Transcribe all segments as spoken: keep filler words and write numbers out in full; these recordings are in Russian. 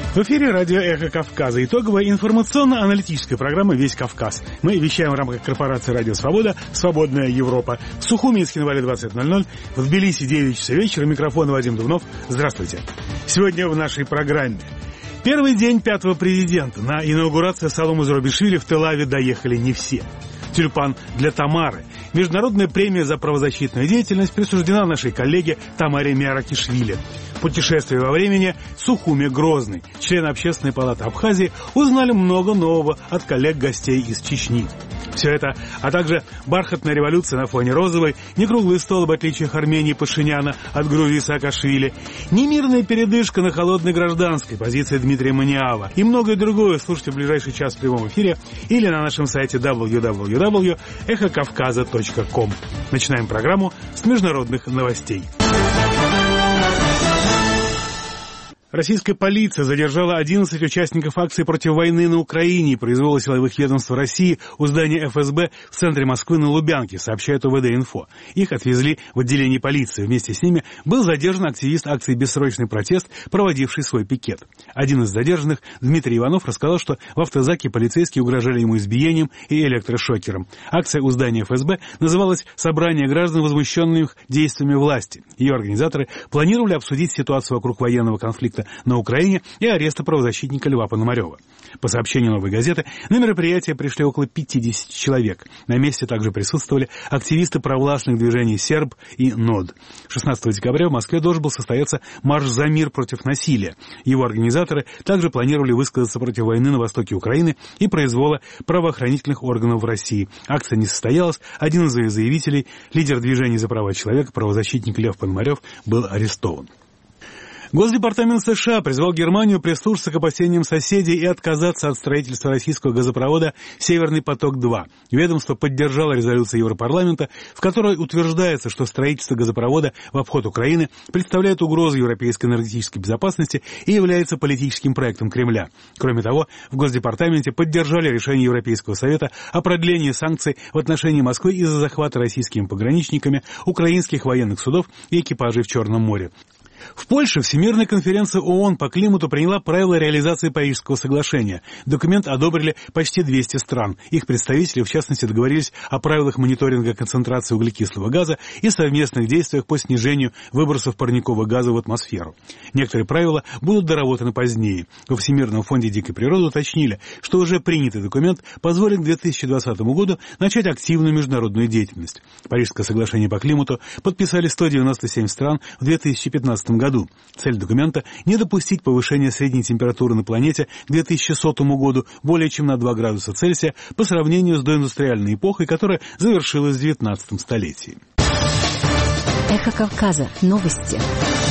В эфире радио «Эхо Кавказа». Итоговая информационно-аналитическая программа «Весь Кавказ». Мы вещаем в рамках корпорации «Радио Свобода», «Свободная Европа». В Сухуминске на Вале двадцать ноль ноль, в Тбилиси девять часов вечера. Микрофон Вадим Дубнов. Здравствуйте. Сегодня в нашей программе. Первый день пятого президента. На инаугурацию Салома Зурабишвили в Тель-Авиве доехали не все. Тюльпан для Тамары. Международная премия за правозащитную деятельность присуждена нашей коллеге Тамаре Миаракишвили. Путешествие во времени Сухуми Грозный. Члены Общественной палаты Абхазии узнали много нового от коллег-гостей из Чечни. Все это, а также бархатная революция на фоне розовой, не круглый стол об отличиях Армении Пашиняна от Грузии Саакашвили, не мирная передышка на холодной гражданской позиции Дмитрия Маниава и многое другое слушайте в ближайший час в прямом эфире или на нашем сайте дабл ю дабл ю дабл ю точка эхо кавказа точка ком. Начинаем программу с международных новостей. Российская полиция задержала одиннадцать участников акции против войны на Украине и произвола силовых ведомств России у здания эф эс бэ в центре Москвы на Лубянке, сообщает о вэ дэ-инфо. Их отвезли в отделение полиции. Вместе с ними был задержан активист акции «Бессрочный протест», проводивший свой пикет. Один из задержанных, Дмитрий Иванов, рассказал, что в автозаке полицейские угрожали ему избиением и электрошокером. Акция у здания эф эс бэ называлась «Собрание граждан, возмущенных действиями власти». Ее организаторы планировали обсудить ситуацию вокруг военного конфликта на Украине и ареста правозащитника Льва Пономарева. По сообщению «Новой газеты», на мероприятие пришли около пятьдесят человек. На месте также присутствовали активисты провластных движений «Серб» и «Нод». шестнадцатого декабря в Москве должен был состояться марш за мир против насилия. Его организаторы также планировали высказаться против войны на востоке Украины и произвола правоохранительных органов в России. Акция не состоялась. Один из заявителей, лидер движения за права человека, правозащитник Лев Пономарев, был арестован. Госдепартамент США призвал Германию прислушаться к опасениям соседей и отказаться от строительства российского газопровода «Северный поток-два». Ведомство поддержало резолюцию Европарламента, в которой утверждается, что строительство газопровода в обход Украины представляет угрозу европейской энергетической безопасности и является политическим проектом Кремля. Кроме того, в Госдепартаменте поддержали решение Европейского совета о продлении санкций в отношении Москвы из-за захвата российскими пограничниками украинских военных судов и экипажей в Черном море. В Польше Всемирная конференция ООН по климату приняла правила реализации Парижского соглашения. Документ одобрили почти двести стран. Их представители, в частности, договорились о правилах мониторинга концентрации углекислого газа и совместных действиях по снижению выбросов парникового газа в атмосферу. Некоторые правила будут доработаны позднее. Во Всемирном фонде дикой природы уточнили, что уже принятый документ позволит к две тысячи двадцатому году начать активную международную деятельность. Парижское соглашение по климату подписали сто девяносто семь стран в две тысячи пятнадцатом году. Цель документа – не допустить повышения средней температуры на планете к две тысячи сотому году более чем на два градуса Цельсия по сравнению с доиндустриальной эпохой, которая завершилась в девятнадцатом столетии. Эхо Кавказа. Новости.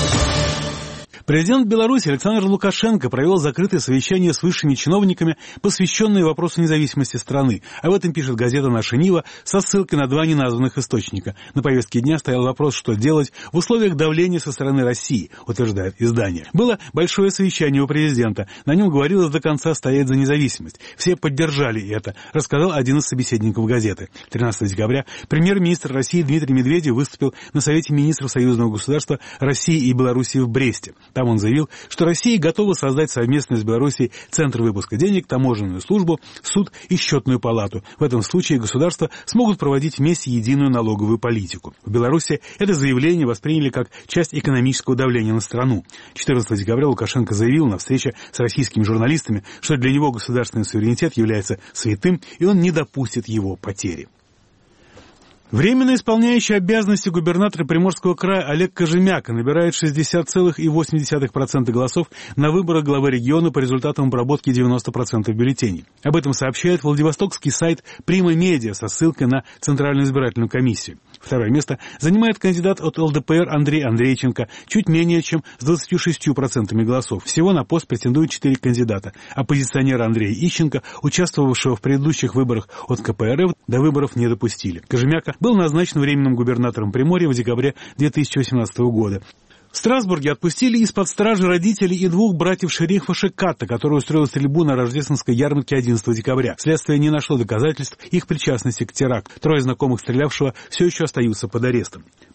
Президент Беларуси Александр Лукашенко провел закрытое совещание с высшими чиновниками, посвященное вопросу независимости страны. Об этом пишет газета «Наша Нива» со ссылкой на два неназванных источника. На повестке дня стоял вопрос, что делать в условиях давления со стороны России, утверждает издание. Было большое совещание у президента. На нем говорилось до конца стоять за независимость. Все поддержали это, рассказал один из собеседников газеты. тринадцатого декабря премьер-министр России Дмитрий Медведев выступил на Совете министров союзного государства России и Белоруссии в Бресте. Там он заявил, что Россия готова создать совместно с Белоруссией центр выпуска денег, таможенную службу, суд и счетную палату. В этом случае государства смогут проводить вместе единую налоговую политику. В Беларуси это заявление восприняли как часть экономического давления на страну. четырнадцатого декабря Лукашенко заявил на встрече с российскими журналистами, что для него государственный суверенитет является святым, и он не допустит его потери. Временно исполняющий обязанности губернатора Приморского края Олег Кожемяка набирает шестьдесят целых восемь десятых процента голосов на выборах главы региона по результатам обработки девяноста процентов бюллетеней. Об этом сообщает владивостокский сайт Прима Медиа со ссылкой на Центральную избирательную комиссию. Второе место занимает кандидат от эл дэ пэ эр Андрей Андрейченко, чуть менее чем с двадцатью шестью процентами голосов. Всего на пост претендуют четыре кандидата. Оппозиционера Андрея Ищенко, участвовавшего в предыдущих выборах от ка пэ эр эф, до выборов не допустили. Кожемяка был назначен временным губернатором Приморья в декабре две тысячи восемнадцатого года. В Страсбурге отпустили из-под стражи родителей и двух братьев шерифа Шеката, который устроил стрельбу на рождественской ярмарке одиннадцатого декабря. Следствие не нашло доказательств их причастности к теракту. Трое знакомых стрелявшего все еще остаются под арестом.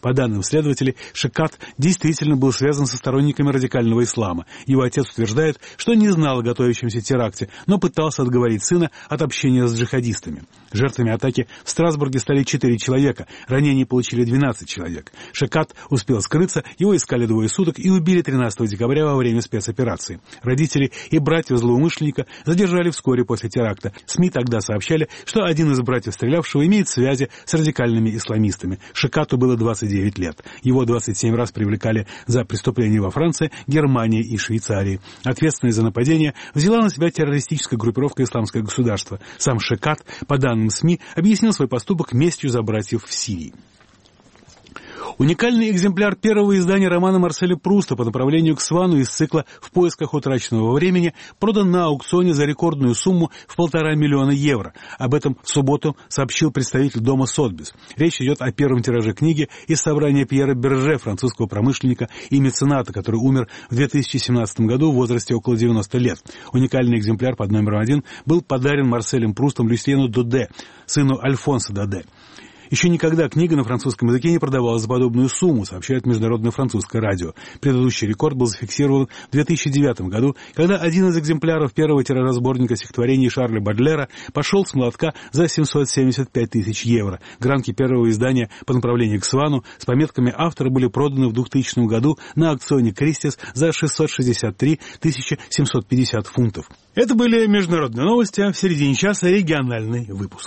По данным следователей, Шикат действительно был связан со сторонниками радикального ислама. Его отец утверждает, что не знал о готовящемся теракте, но пытался отговорить сына от общения с джихадистами. Жертвами атаки в Страсбурге стали четыре человека, ранения получили двенадцать человек. Шикат успел скрыться, его искали двое суток и убили тринадцатого декабря во время спецоперации. Родители и братьев злоумышленника задержали вскоре после теракта. СМИ тогда сообщали, что один из братьев стрелявшего имеет связи с радикальными исламистами. Шикату было двадцать девять лет. Его двадцать семь раз привлекали за преступления во Франции, Германии и Швейцарии. Ответственность за нападение взяла на себя террористическая группировка «Исламское государство». Сам Шикат, по данным СМИ, объяснил свой поступок местью за братьев в Сирии. Уникальный экземпляр первого издания романа Марселя Пруста по направлению к Свану из цикла «В поисках утраченного времени» продан на аукционе за рекордную сумму в полтора миллиона евро. Об этом в субботу сообщил представитель дома Сотбис. Речь идет о первом тираже книги из собрания Пьера Берже, французского промышленника и мецената, который умер в две тысячи семнадцатом году в возрасте около девяноста лет. Уникальный экземпляр под номером один был подарен Марселем Прустом Люсьену Доде, сыну Альфонса Доде. Еще никогда книга на французском языке не продавалась за подобную сумму, сообщает Международное французское радио. Предыдущий рекорд был зафиксирован в две тысячи девятом году, когда один из экземпляров первого тиража сборника стихотворений Шарля Бодлера пошел с молотка за семьсот семьдесят пять тысяч евро. Гранки первого издания по направлению к Свану с пометками автора были проданы в двухтысячном году на аукционе Кристис за шестьсот шестьдесят три тысячи семьсот пятьдесят фунтов. Это были международные новости, а в середине часа региональный выпуск.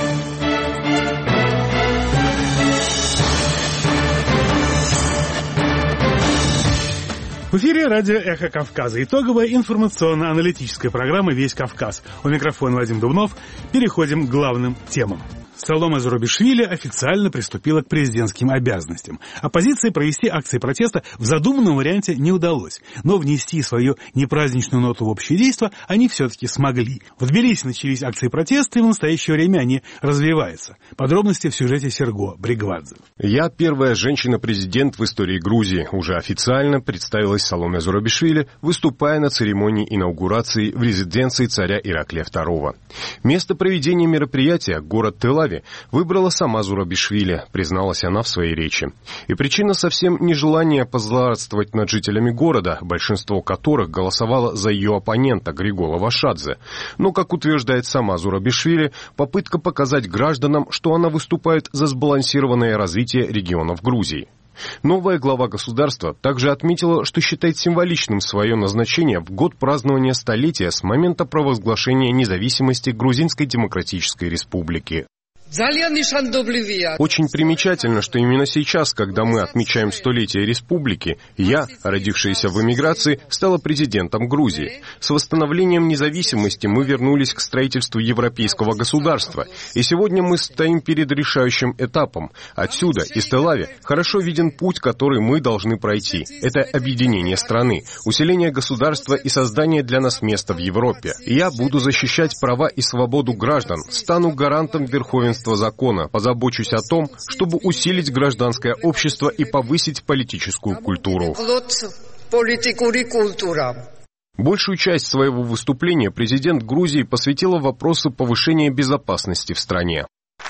В эфире радио «Эхо Кавказа». Итоговая информационно-аналитическая программа «Весь Кавказ». У микрофона Вадим Дубнов. Переходим к главным темам. Саломе Зурабишвили официально приступила к президентским обязанностям. Оппозиции провести акции протеста в задуманном варианте не удалось, но внести свою непраздничную ноту в общее действо они все-таки смогли. В Тбилиси начались акции протеста, и в настоящее время они развиваются. Подробности в сюжете Серго Бригвадзе. Я первая женщина-президент в истории Грузии. Уже официально представилась Саломе Зурабишвили, выступая на церемонии инаугурации в резиденции царя Ираклия второго. Место проведения мероприятия, город Тель-Авив, выбрала сама Зурабишвили, призналась она в своей речи. И причина совсем не желание позлорадствовать над жителями города, большинство которых голосовало за ее оппонента Григола Вашадзе. Но, как утверждает сама Зурабишвили, попытка показать гражданам, что она выступает за сбалансированное развитие регионов Грузии. Новая глава государства также отметила, что считает символичным свое назначение в год празднования столетия с момента провозглашения независимости Грузинской Демократической Республики. Очень примечательно, что именно сейчас, когда мы отмечаем столетие республики, я, родившаяся в эмиграции, стала президентом Грузии. С восстановлением независимости мы вернулись к строительству европейского государства, и сегодня мы стоим перед решающим этапом. Отсюда, из Тель-Авива, хорошо виден путь, который мы должны пройти. Это объединение страны, усиление государства и создание для нас места в Европе. Я буду защищать права и свободу граждан, стану гарантом верховенства закона, позабочусь о том, чтобы усилить гражданское общество и повысить политическую культуру. Большую часть своего выступления президент Грузии посвятила вопросу повышения безопасности в стране.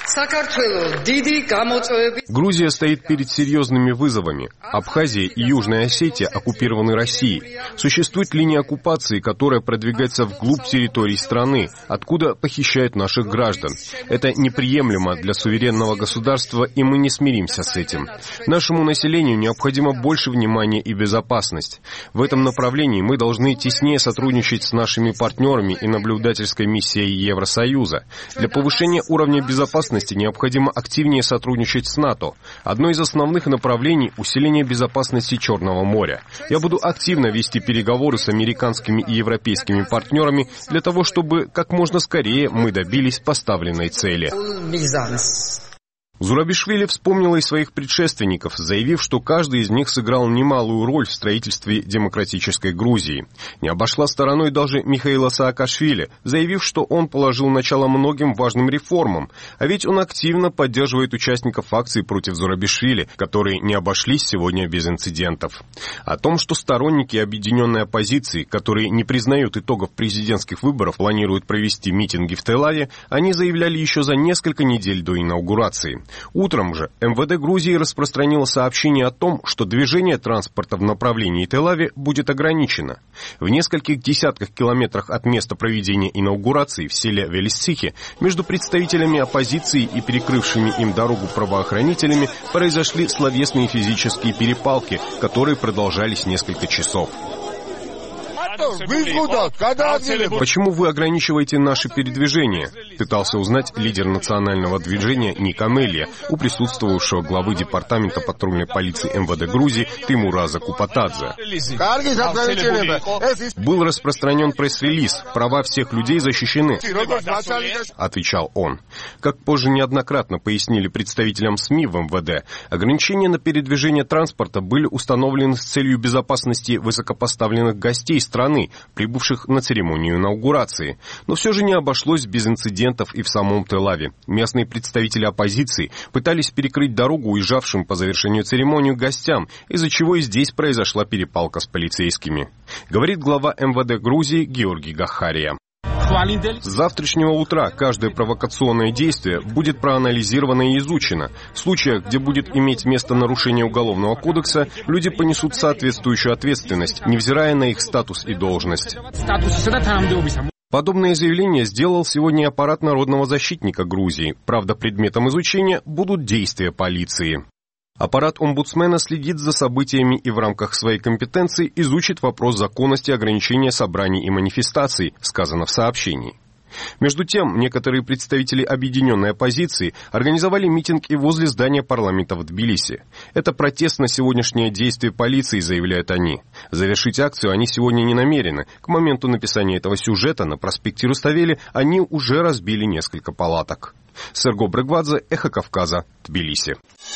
Грузия стоит перед серьезными вызовами. Абхазия и Южная Осетия оккупированы Россией. Существует линия оккупации, которая продвигается вглубь территорий страны, откуда похищают наших граждан. Это неприемлемо для суверенного государства, и мы не смиримся с этим. Нашему населению необходимо больше внимания и безопасность. В этом направлении мы должны теснее сотрудничать с нашими партнерами и наблюдательской миссией Евросоюза. Для повышения уровня безопасности необходимо активнее сотрудничать с НАТО. Одно из основных направлений – усиление безопасности Черного моря. Я буду активно вести переговоры с американскими и европейскими партнерами для того, чтобы как можно скорее мы добились поставленной цели. Зурабишвили вспомнила и своих предшественников, заявив, что каждый из них сыграл немалую роль в строительстве демократической Грузии. Не обошла стороной даже Михаила Саакашвили, заявив, что он положил начало многим важным реформам, а ведь он активно поддерживает участников акций против Зурабишвили, которые не обошлись сегодня без инцидентов. О том, что сторонники объединенной оппозиции, которые не признают итогов президентских выборов, планируют провести митинги в Тель-Авиве, они заявляли еще за несколько недель до инаугурации. Утром же эм вэ дэ Грузии распространило сообщение о том, что движение транспорта в направлении Тель-Ави будет ограничено. В нескольких десятках километрах от места проведения инаугурации в селе Велисцихи между представителями оппозиции и перекрывшими им дорогу правоохранителями произошли словесные физические перепалки, которые продолжались несколько часов. Почему вы ограничиваете наше передвижение? Пытался узнать лидер национального движения Ник Амелия у присутствовавшего главы департамента патрульной полиции эм вэ дэ Грузии Теймураза Купатадзе. Был распространен пресс-релиз. Права всех людей защищены, отвечал он. Как позже неоднократно пояснили представителям СМИ в эм вэ дэ, ограничения на передвижение транспорта были установлены с целью безопасности высокопоставленных гостей страны, прибывших на церемонию инаугурации. Но все же не обошлось без инцидентов и в самом Тель-Аве. Местные представители оппозиции пытались перекрыть дорогу уезжавшим по завершению церемонии гостям, из-за чего и здесь произошла перепалка с полицейскими. Говорит глава эм вэ дэ Грузии Георгий Гахария. С завтрашнего утра каждое провокационное действие будет проанализировано и изучено. В случаях, где будет иметь место нарушение Уголовного кодекса, люди понесут соответствующую ответственность, невзирая на их статус и должность. Подобное заявление сделал сегодня аппарат Народного защитника Грузии. Правда, предметом изучения будут действия полиции. Аппарат омбудсмена следит за событиями и в рамках своей компетенции изучит вопрос законности ограничения собраний и манифестаций, сказано в сообщении. Между тем, некоторые представители объединенной оппозиции организовали митинг и возле здания парламента в Тбилиси. Это протест на сегодняшнее действие полиции, заявляют они. Завершить акцию они сегодня не намерены. К моменту написания этого сюжета на проспекте Руставели они уже разбили несколько палаток. Серго Брегвадзе, Эхо Кавказа, Тбилиси.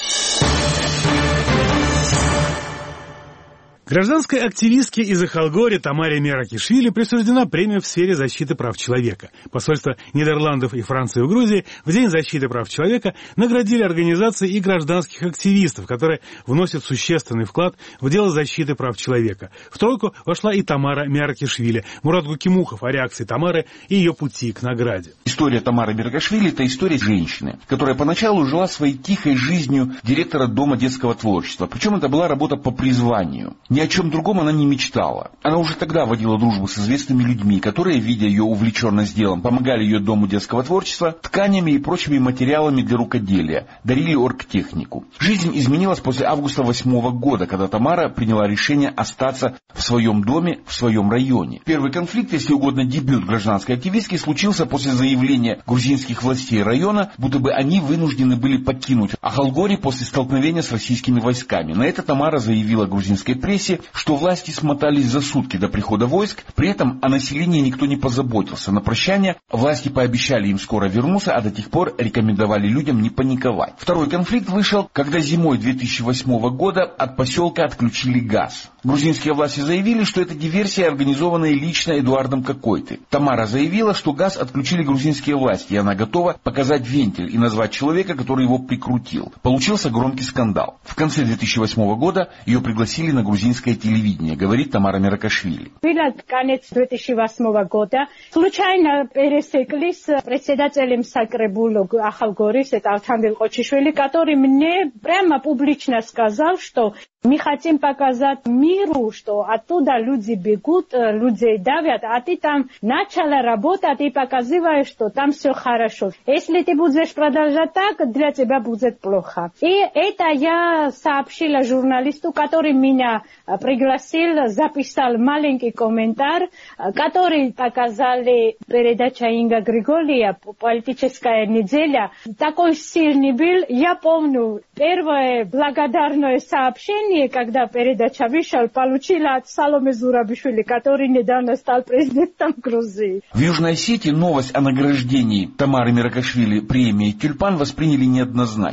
Гражданской активистке из Ахалгори Тамаре Меракишвили присуждена премия в сфере защиты прав человека. Посольство Нидерландов и Франции в Грузии в День защиты прав человека наградили организации и гражданских активистов, которые вносят существенный вклад в дело защиты прав человека. В тройку вошла и Тамара Меракишвили. Мурат Гукимухов о реакции Тамары и ее пути к награде. История Тамары Меракишвили – это история женщины, которая поначалу жила своей тихой жизнью директора Дома детского творчества. Причем это была работа по призванию. Ни о чем другом она не мечтала. Она уже тогда водила дружбу с известными людьми, которые, видя ее увлеченность делом, помогали ее Дому детского творчества тканями и прочими материалами для рукоделия, дарили оргтехнику. Жизнь изменилась после августа восьмого года, когда Тамара приняла решение остаться в своем доме, в своем районе. Первый конфликт, если угодно дебют гражданской активистки, случился после заявления грузинских властей района, будто бы они вынуждены были покинуть Ахалгори после столкновения с российскими войсками. На это Тамара заявила грузинской прессе, что власти смотались за сутки до прихода войск, при этом о населении никто не позаботился. На прощание власти пообещали им скоро вернуться, а до тех пор рекомендовали людям не паниковать. Второй конфликт вышел, когда зимой две тысячи восьмого года от поселка отключили газ. Грузинские власти заявили, что это диверсия, организованная лично Эдуардом Какойты. Тамара заявила, что газ отключили грузинские власти, и она готова показать вентиль и назвать человека, который его прикрутил. Получился громкий скандал. В конце две тысячи восьмого года ее пригласили на грузинское телевидение, говорит Тамара Меракишвили. Конец две тысячи восьмого года случайно пересеклись с председателем Сакребулу Ахалгорис, это Алтанбек Очишвили, который мне прямо публично сказал, что мы хотим показать миру, что оттуда люди бегут, людей давят, а ты там начала работать и показываешь, что там все хорошо. Если ты будешь продолжать так, для тебя будет плохо. И это я сообщила журналисту, который меня пригласил, записал маленький комментарий, который показали передача Инга Григория «Политическая неделя». Такой сильный был. Я помню, первое благодарное сообщение, когда передача вышла, получила от Саломе Зурабишвили, который недавно стал президентом Грузии. В Южной Осетии новость о награждении Тамары Меракишвили премией «Тюльпан» восприняли неоднозначно.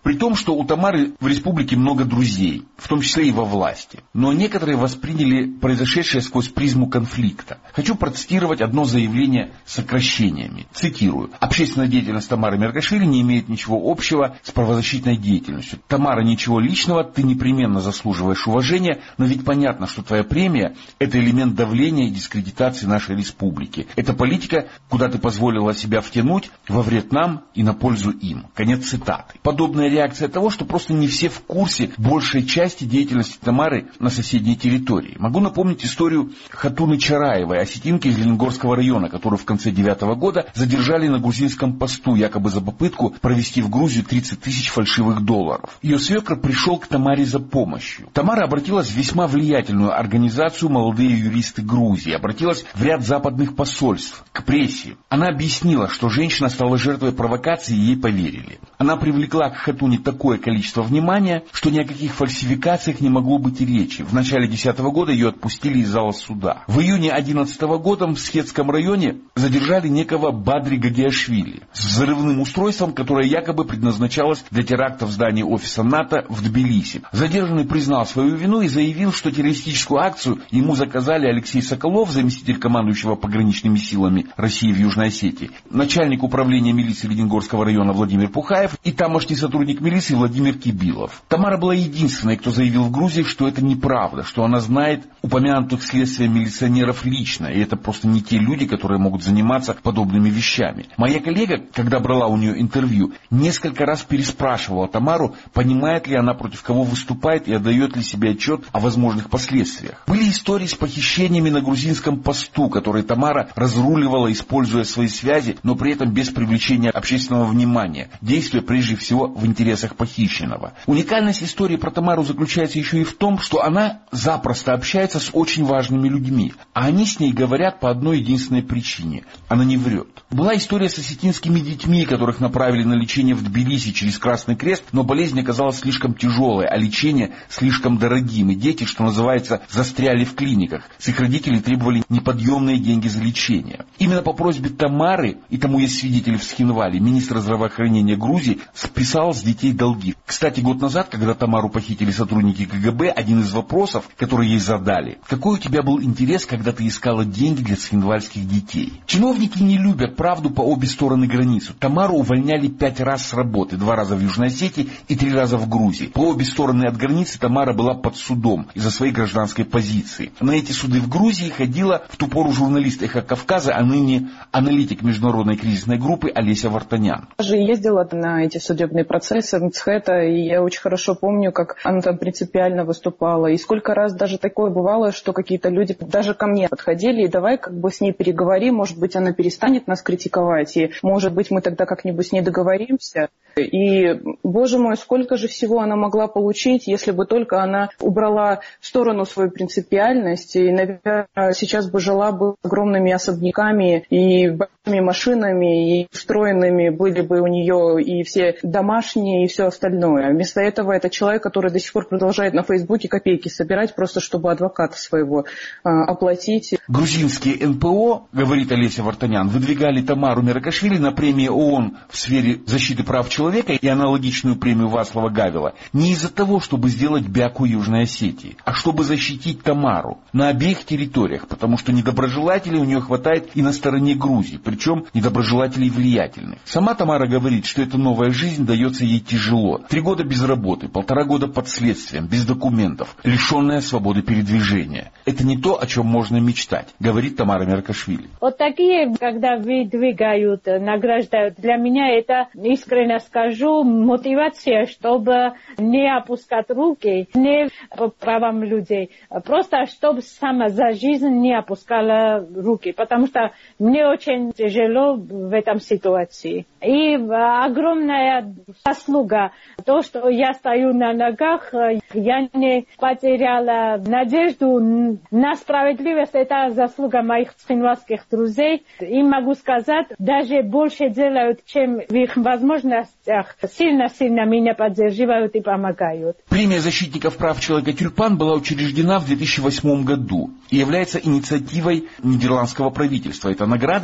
При том, что у Тамары в республике много друзей, в том числе и во власти. Но некоторые восприняли произошедшее сквозь призму конфликта. Хочу процитировать одно заявление с сокращениями. Цитирую. «Общественная деятельность Тамары Меркашвили не имеет ничего общего с правозащитной деятельностью. Тамара, ничего личного, ты непременно заслуживаешь уважения, но ведь понятно, что твоя премия – это элемент давления и дискредитации нашей республики. Это политика, куда ты позволила себя втянуть во вред нам и на пользу им». Конец цитаты. Подобная реакция того, что просто не все в курсе большей части деятельности Тамары на соседней территории. Могу напомнить историю Хатуны Чараевой, осетинки из Лениногорского района, которую в конце девятого года задержали на грузинском посту, якобы за попытку провести в Грузию тридцать тысяч фальшивых долларов. Ее свекр пришел к Тамаре за помощью. Тамара обратилась в весьма влиятельную организацию «Молодые юристы Грузии», обратилась в ряд западных посольств, к прессе. Она объяснила, что женщина стала жертвой провокации и ей поверили. Она привлекла к Хатуне такое количество внимания, что ни о каких фальсификациях не могло быть и речи. В начале две тысячи десятого года ее отпустили из зала суда. В июне две тысячи одиннадцатого года в Схетском районе задержали некого Бадри Гагиашвили с взрывным устройством, которое якобы предназначалось для теракта в здании офиса НАТО в Тбилиси. Задержанный признал свою вину и заявил, что террористическую акцию ему заказали Алексей Соколов, заместитель командующего пограничными силами России в Южной Осетии, начальник управления милиции Лениногорского района Владимир Пухаев и тамошний сотрудник милиции Владимир Кибилов. Тамара была единственной, кто заявил в Грузии, что это неправда, что она знает упомянутых следствием милиционеров лично, и это просто не те люди, которые могут заниматься подобными вещами. Моя коллега, когда брала у нее интервью, несколько раз переспрашивала Тамару, понимает ли она, против кого выступает, и отдает ли себе отчет о возможных последствиях. Были истории с похищениями на грузинском посту, которые Тамара разруливала, используя свои связи, но при этом без привлечения общественного внимания, действуя прежде всего в интересах похищенного. Уникальность истории про Тамару заключается еще и в том, что она запросто общается с очень важными людьми, а они с ней говорят по одной единственной причине – она не врет. Была история с осетинскими детьми, которых направили на лечение в Тбилиси через Красный Крест, но болезнь оказалась слишком тяжелой, а лечение слишком дорогим, и дети, что называется, застряли в клиниках. С их родителей требовали неподъемные деньги за лечение. Именно по просьбе Тамары, и тому есть свидетели в Схинвале, министр здравоохранения Грузии списал с детей долги. Кстати, год назад, когда Тамару похитили сотрудники КГБ, один из вопросов, который ей задали: какой у тебя был интерес, когда ты искала деньги для схинвальских детей? Чиновники не любят правду по обе стороны границы. Тамару увольняли пять раз с работы, два раза в Южной Осетии и три раза в Грузии. По обе стороны от границы Тамара была под судом из-за своей гражданской позиции. На эти суды в Грузии ходила в ту пору журналист «Эхо Кавказа», а ныне аналитик международной кризисной группы Олеся Вартанян. Я же ездила на эти судебные процессы МЦХЭТа, и я очень хорошо помню, как она там принципиально выступала. И сколько раз даже такое бывало, что какие-то люди даже ко мне подходили, и давай как бы с ней переговорим, может быть, она перестанет нас критиковать, и может быть, мы тогда как-нибудь с ней договоримся. И, боже мой, сколько же всего она могла получить, если бы только она убрала в сторону свою принципиальность, и, наверное, сейчас бы жила бы огромными особняками и большими машинами, и встроенными были бы у нее и все домашние, и все остальное. Вместо этого это человек, который до сих пор продолжает на Фейсбуке копейки собирать, просто чтобы адвоката своего а, оплатить. Грузинские эн пэ о, говорит Олеся Вартанян, выдвигали Тамару Меркашвили на премии ООН в сфере защиты прав человека и аналогичную премию Вацлава Гавела не из-за того, чтобы сделать бяку Южной Осетии, а чтобы защитить Тамару на обеих территориях, потому что недоброжелателей у нее хватает и на стороне Грузии, причем недоброжелателей влиятельных. Сама Тамара говорит, что эта новая жизнь дается ей тяжело. Три года без работы, полтора года под следствием, без документов, лишенная свободы передвижения. Это не то, о чем можно мечтать, говорит Тамара Меркашвили. Вот такие, когда выдвигают, награждают, для меня это, искренне скажу, мотивация, чтобы не опускать руки, не по правам людей, просто чтобы сама за жизнь не опускала руки, потому что мне очень тяжело в этом ситуации. И огромная заслуга, то, что я стою на ногах, я не потеряла надежду на справедливость, это заслуга моих схинвальских друзей. И могу сказать, даже больше делают, чем в их возможностях. Сильно-сильно меня поддерживают и помогают. Премия защитников прав человека «Тюльпан» была учреждена в две тысячи восьмом году и является инициативой нидерландского правительства. Это награда, цель которой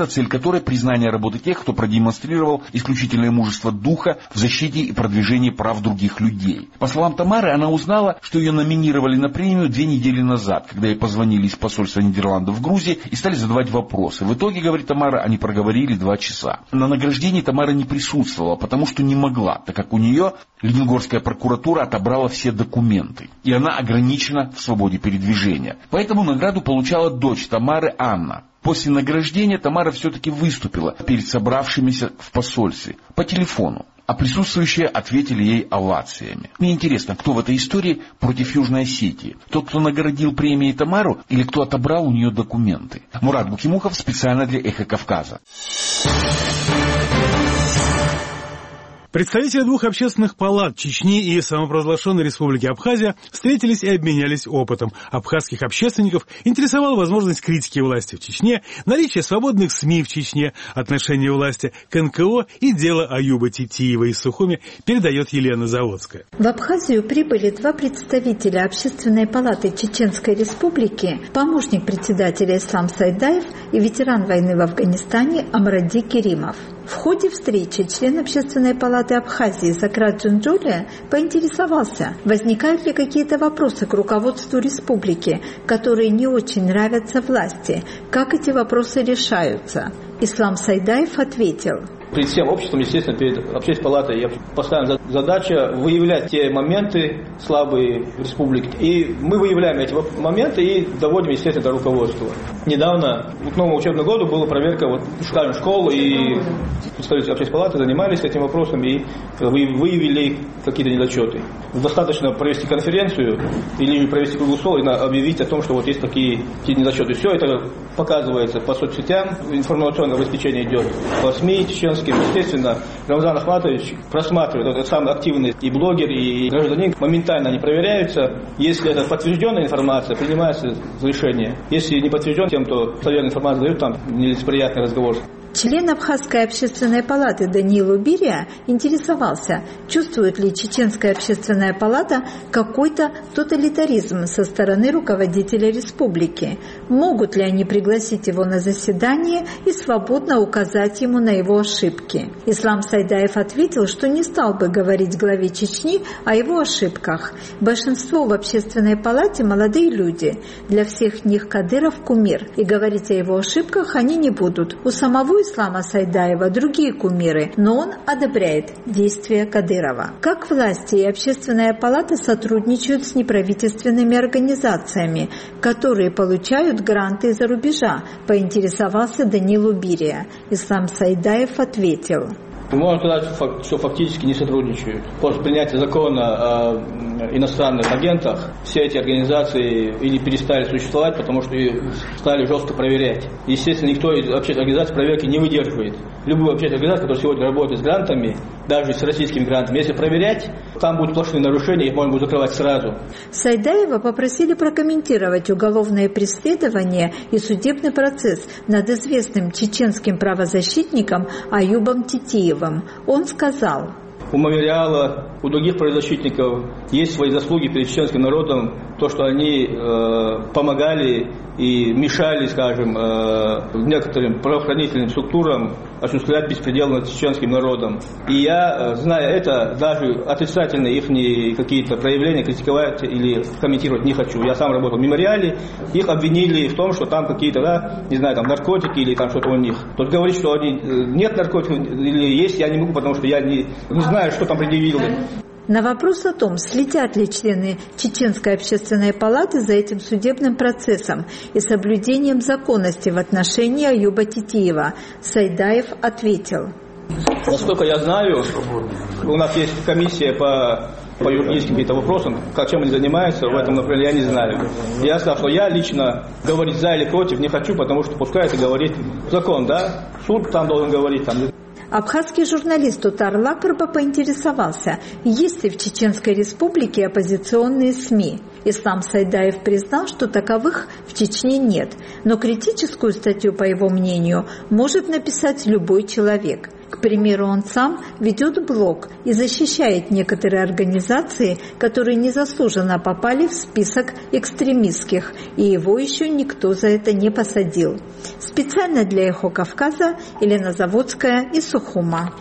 которой признание работы тех, кто продемонстрировал исключительное мужество духа в защите и продвижении прав других людей. По словам Тамары, она узнала, что ее номинировали на премию две недели назад, когда ей позвонили из посольства Нидерландов в Грузии и стали задавать вопросы. В итоге, говорит Тамара, они проговорили два часа. На награждении Тамара не присутствовала, потому что не могла, так как у нее Лениногорская прокуратура отобрала все документы, и она ограничена в свободе передвижения. Поэтому награду получала дочь Тамары, Анна. После награждения Тамара все-таки выступила перед собравшимися в посольстве по телефону, а присутствующие ответили ей овациями. Мне интересно, кто в этой истории против Южной Осетии? Тот, кто наградил премией Тамару, или кто отобрал у нее документы? Мурат Букимухов специально для «Эхо Кавказа». Представители двух общественных палат Чечни и самопровозглашенной республики Абхазия встретились и обменялись опытом. Абхазских общественников интересовала возможность критики власти в Чечне, наличие свободных СМИ в Чечне, отношение власти к эн ка о и дело Аюба Титиева из Сухуми, передает Елена Заводская. В Абхазию прибыли два представителя Общественной палаты Чеченской республики, помощник председателя Ислам Сайдаев и ветеран войны в Афганистане Амради Керимов. В ходе встречи член Общественной палаты Абхазии Сократ Джунджулия поинтересовался, возникают ли какие-то вопросы к руководству республики, которые не очень нравятся власти, как эти вопросы решаются. Ислам Сайдаев ответил: Перед всем обществом, естественно, перед общественной палатой поставлена задача выявлять те моменты слабые в республике. И мы выявляем эти моменты и доводим, естественно, до руководства. Недавно, к новому учебному году, была проверка вот, школьной школы, и представители общественной палаты занимались этим вопросом и выявили какие-то недочеты. Достаточно провести конференцию или провести круглый стол и объявить о том, что вот есть такие, такие недочеты. Все это показывается по соцсетям, информационное обеспечение идет по СМИ чеченским. Естественно, Рамзан Ахматович просматривает, это самый активный и блогер, и гражданин, моментально они проверяются. Если это подтвержденная информация, принимается решение. Если не подтвержден тем, кто достоверную информацию дает, там нелицеприятный разговор. Член Абхазской общественной палаты Даниил Убирия интересовался, чувствует ли Чеченская общественная палата какой-то тоталитаризм со стороны руководителя республики. Могут ли они пригласить его на заседание и свободно указать ему на его ошибки? Ислам Сайдаев ответил, что не стал бы говорить главе Чечни о его ошибках. Большинство в общественной палате молодые люди. Для всех них Кадыров кумир, и говорить о его ошибках они не будут. У самого Ислама Сайдаева другие кумиры, но он одобряет действия Кадырова. Как власти и общественная палата сотрудничают с неправительственными организациями, которые получают гранты из-за рубежа, поинтересовался Даниил Убирия. Ислам Сайдаев ответил: Можно сказать, что фактически не сотрудничают. После принятия закона о иностранных агентах все эти организации или перестали существовать, потому что стали жестко проверять. Естественно, никто из общественных организаций проверки не выдерживает. Любую общественную организацию, которая сегодня работает с грантами, даже с российскими грантами, если проверять, там будут сплошные нарушения, их можно будет закрывать сразу. Сайдаева попросили прокомментировать уголовное преследование и судебный процесс над известным чеченским правозащитником Аюбом Титиевым. Он сказал: У мемориала, у других правозащитников есть свои заслуги перед чеченским народом, то, что они э, помогали и мешали, скажем, э, некоторым правоохранительным структурам осуществлять беспредел над чеченским народом. И я, зная это, даже отрицательные их какие-то проявления критиковать или комментировать не хочу. Я сам работал в мемориале, их обвинили в том, что там какие-то, да, не знаю, там наркотики или там что-то у них. Тут говорить, что они, нет наркотиков или есть, я не могу, потому что я не, не знаю, что там предъявили. На вопрос о том, следят ли члены Чеченской общественной палаты за этим судебным процессом и соблюдением законности в отношении Аюба Титиева, Сайдаев ответил: Насколько я знаю, у нас есть комиссия по, по юридическим каким-то вопросам, как чем они занимаются, в этом, например, я не знаю. Я сказал, что я лично говорить за или против не хочу, потому что пускай это говорит закон, да? Суд там должен говорить, там. Абхазский журналист Утар Лакарба поинтересовался, есть ли в Чеченской республике оппозиционные СМИ. Ислам Сайдаев признал, что таковых в Чечне нет, но критическую статью, по его мнению, может написать любой человек. К примеру, он сам ведет блог и защищает некоторые организации, которые незаслуженно попали в список экстремистских, и его еще никто за это не посадил. Специально для «Эхо Кавказа» Елена Заводская из Сухума.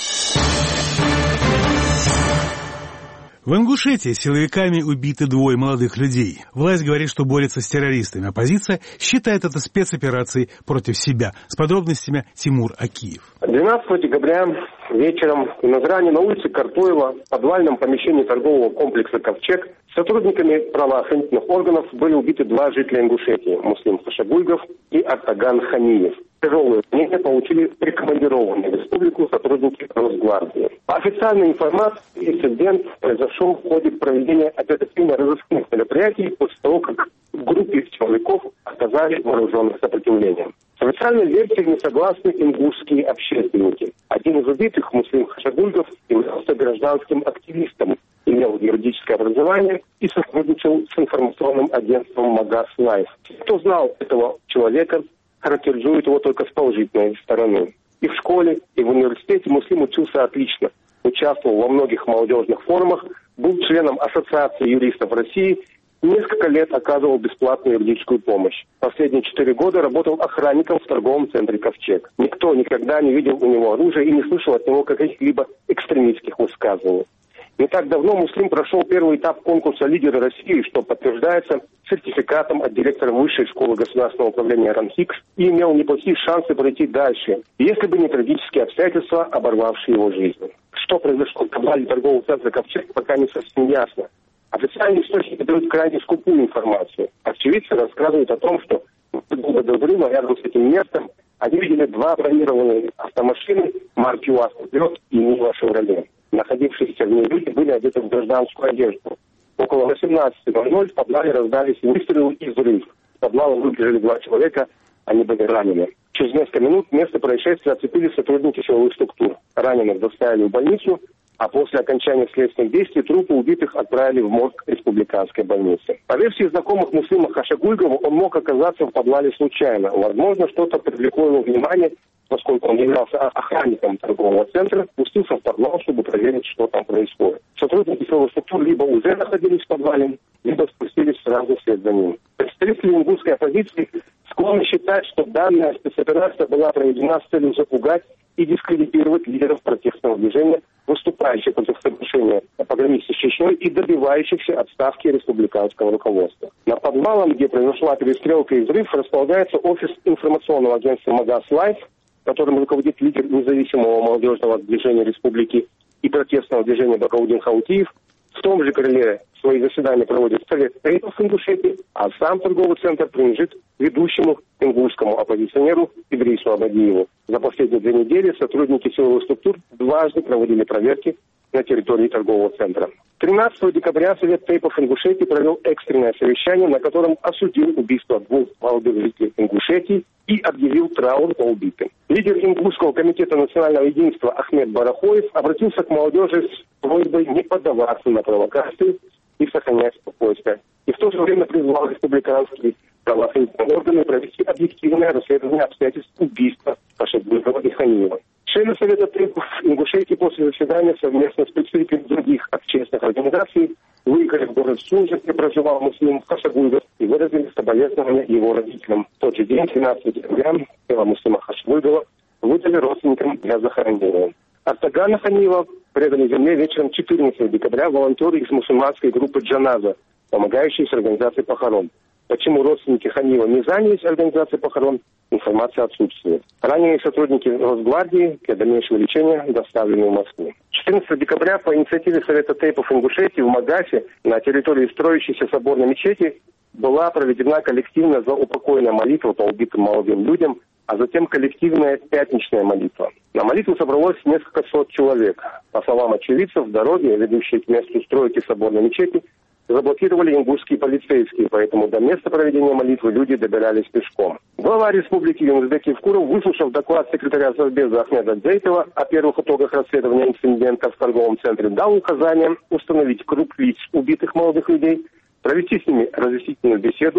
В Ингушетии силовиками убиты двое молодых людей. Власть говорит, что борется с террористами. Оппозиция считает это спецоперацией против себя. С подробностями Тимур Акиев. двенадцатого декабря вечером в Назране на улице Картоева в подвальном помещении торгового комплекса «Ковчег» сотрудниками правоохранительных органов были убиты два жителя Ингушетии – Муслим Хашагульгов и Артаган Ханиев. Тяжелые ранения получили прикомандированные в республику сотрудники Росгвардии. По официальной информации, инцидент произошел в ходе проведения оперативно-розыскных мероприятий после того, как в группе силовиков оказали вооруженное сопротивление. С официальной версией не согласны ингушские общественники. Один из убитых, Муслим Хашагульгов, являлся гражданским активистом, имел юридическое образование и сотрудничал с информационным агентством «Магаз Лайф». Кто знал этого человека, характеризует его только с положительной стороны. И в школе, и в университете Муслим учился отлично, участвовал во многих молодежных форумах, был членом Ассоциации юристов России, несколько лет оказывал бесплатную юридическую помощь. Последние четыре года работал охранником в торговом центре «Ковчег». Никто никогда не видел у него оружия и не слышал от него каких-либо экстремистских высказываний. Не так давно Муслим прошел первый этап конкурса «Лидеры России», что подтверждается сертификатом от директора Высшей школы государственного управления РАНХИКС, и имел неплохие шансы пройти дальше, если бы не трагические обстоятельства, оборвавшие его жизнь. Что произошло в подвале торгового центра «Ковчег», пока не совсем ясно. Официальные источники дают крайне скупую информацию. Очевидцы рассказывают о том, что незадолго до взрыва рядом с этим местом они видели два бронированные автомашины марки УАЗ «Вперед» и «Нива Шевроле». Находившиеся в ней люди были одеты в гражданскую одежду. Около восемнадцати ноль-ноль в подвале раздались выстрелы и взрыв. В подвал выбежали два человека, они были ранены. Через несколько минут место происшествия оцепили сотрудники силовых структур. Раненых доставили в больницу, а после окончания следственных действий трупы убитых отправили в морг республиканской больницы. По версии знакомых Муслима Хашагульгова, он мог оказаться в подвале случайно. Возможно, что-то привлекло его внимание, поскольку он являлся охранником торгового центра, спустился в подвал, чтобы проверить, что там происходит. Сотрудники силовых структур либо уже находились в подвале, либо спустились сразу вслед за ним. Представители ингушской оппозиции склонны считать, что данная спецоперация была проведена с целью запугать и дискредитировать лидеров протестного движения, выступающих против соглашения по границе с Чечней и добивающихся отставки республиканского руководства. Над подвалом, где произошла перестрелка и взрыв, располагается офис информационного агентства «Магаз Лайф», которым руководит лидер независимого молодежного движения республики и протестного движения Бакаудин Хаутиев. В том же крыле свои заседания проводит Совет Тейпов Ингушетии, а сам торговый центр принадлежит ведущему ингушскому оппозиционеру Идрису Абадиеву. За последние две недели сотрудники силовых структур дважды проводили проверки на территории торгового центра. тринадцатого декабря Совет Тейпов Ингушетии провел экстренное совещание, на котором осудил убийство двух молодых жителей Ингушетии и объявил траур по убитым. Лидер Ингушского комитета национального единства Ахмед Барахоев обратился к молодежи с просьбой не поддаваться на провокации и сохранять спокойствие. И в то же время призвал республиканские правоохранительные органы провести объективное расследование обстоятельств убийства Хашагульгова и Ханиева. Члены Совета Тейпов Ингушетии после заседания совместно с представителями других общественных организаций выехали в город Сунжа, где проживал Муслим Хашагульгов, и выразили соболезнования его родителям. В тот же день, тринадцатого декабря, тело Муслима Хашагульгова выдали родственникам для захоронения. Артагана Ханиева предали земле вечером четырнадцатого декабря волонтеры из мусульманской группы «Джаназа», помогающие с организацией похорон. Почему родственники Ханиева не занялись организацией похорон, информация отсутствует. Ранее сотрудники Росгвардии для дальнейшего лечения доставлены в Москву. четырнадцатого декабря по инициативе Совета Тейпов Ингушетии в Магасе на территории строящейся соборной мечети была проведена коллективная заупокойная молитва по убитым молодым людям, а затем коллективная пятничная молитва. На молитву собралось несколько сот человек. По словам очевидцев, дороги, ведущие к месту стройки соборной мечети, заблокировали ингушские полицейские, поэтому до места проведения молитвы люди добирались пешком. Глава республики Юнусбек Евкуров, выслушав доклад секретаря Совбеза Ахмеда Дзейтова о первых итогах расследования инцидента в торговом центре, дал указание установить круг лиц убитых молодых людей, провести с ними разъяснительную беседу,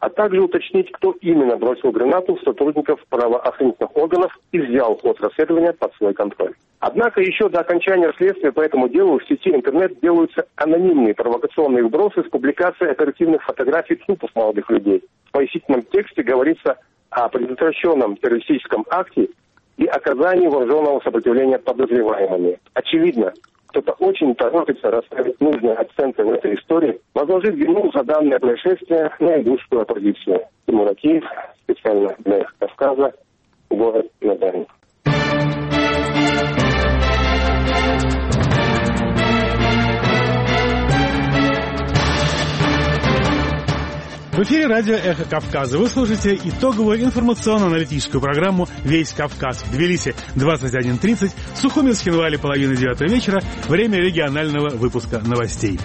а также уточнить, кто именно бросил гранату в сотрудников правоохранительных органов и взял ход расследования под свой контроль. Однако еще до окончания следствия по этому делу в сети интернет делаются анонимные провокационные вбросы с публикацией оперативных фотографий трупов молодых людей. В пояснительном тексте говорится о предотвращенном террористическом акте и оказании вооруженного сопротивления подозреваемыми. Очевидно, кто-то очень торопится расставить нужные акценты в этой истории, возложив вину за данное происшествие на идущую оппозицию. Тимур Акиев, специально для Кавказа, город Надарин. В эфире радио «Эхо Кавказа». Вы слушаете итоговую информационно-аналитическую программу «Весь Кавказ». В Тбилиси двадцать один тридцать, в Сухуми, Цхинвале половина девятого вечера, время регионального выпуска новостей.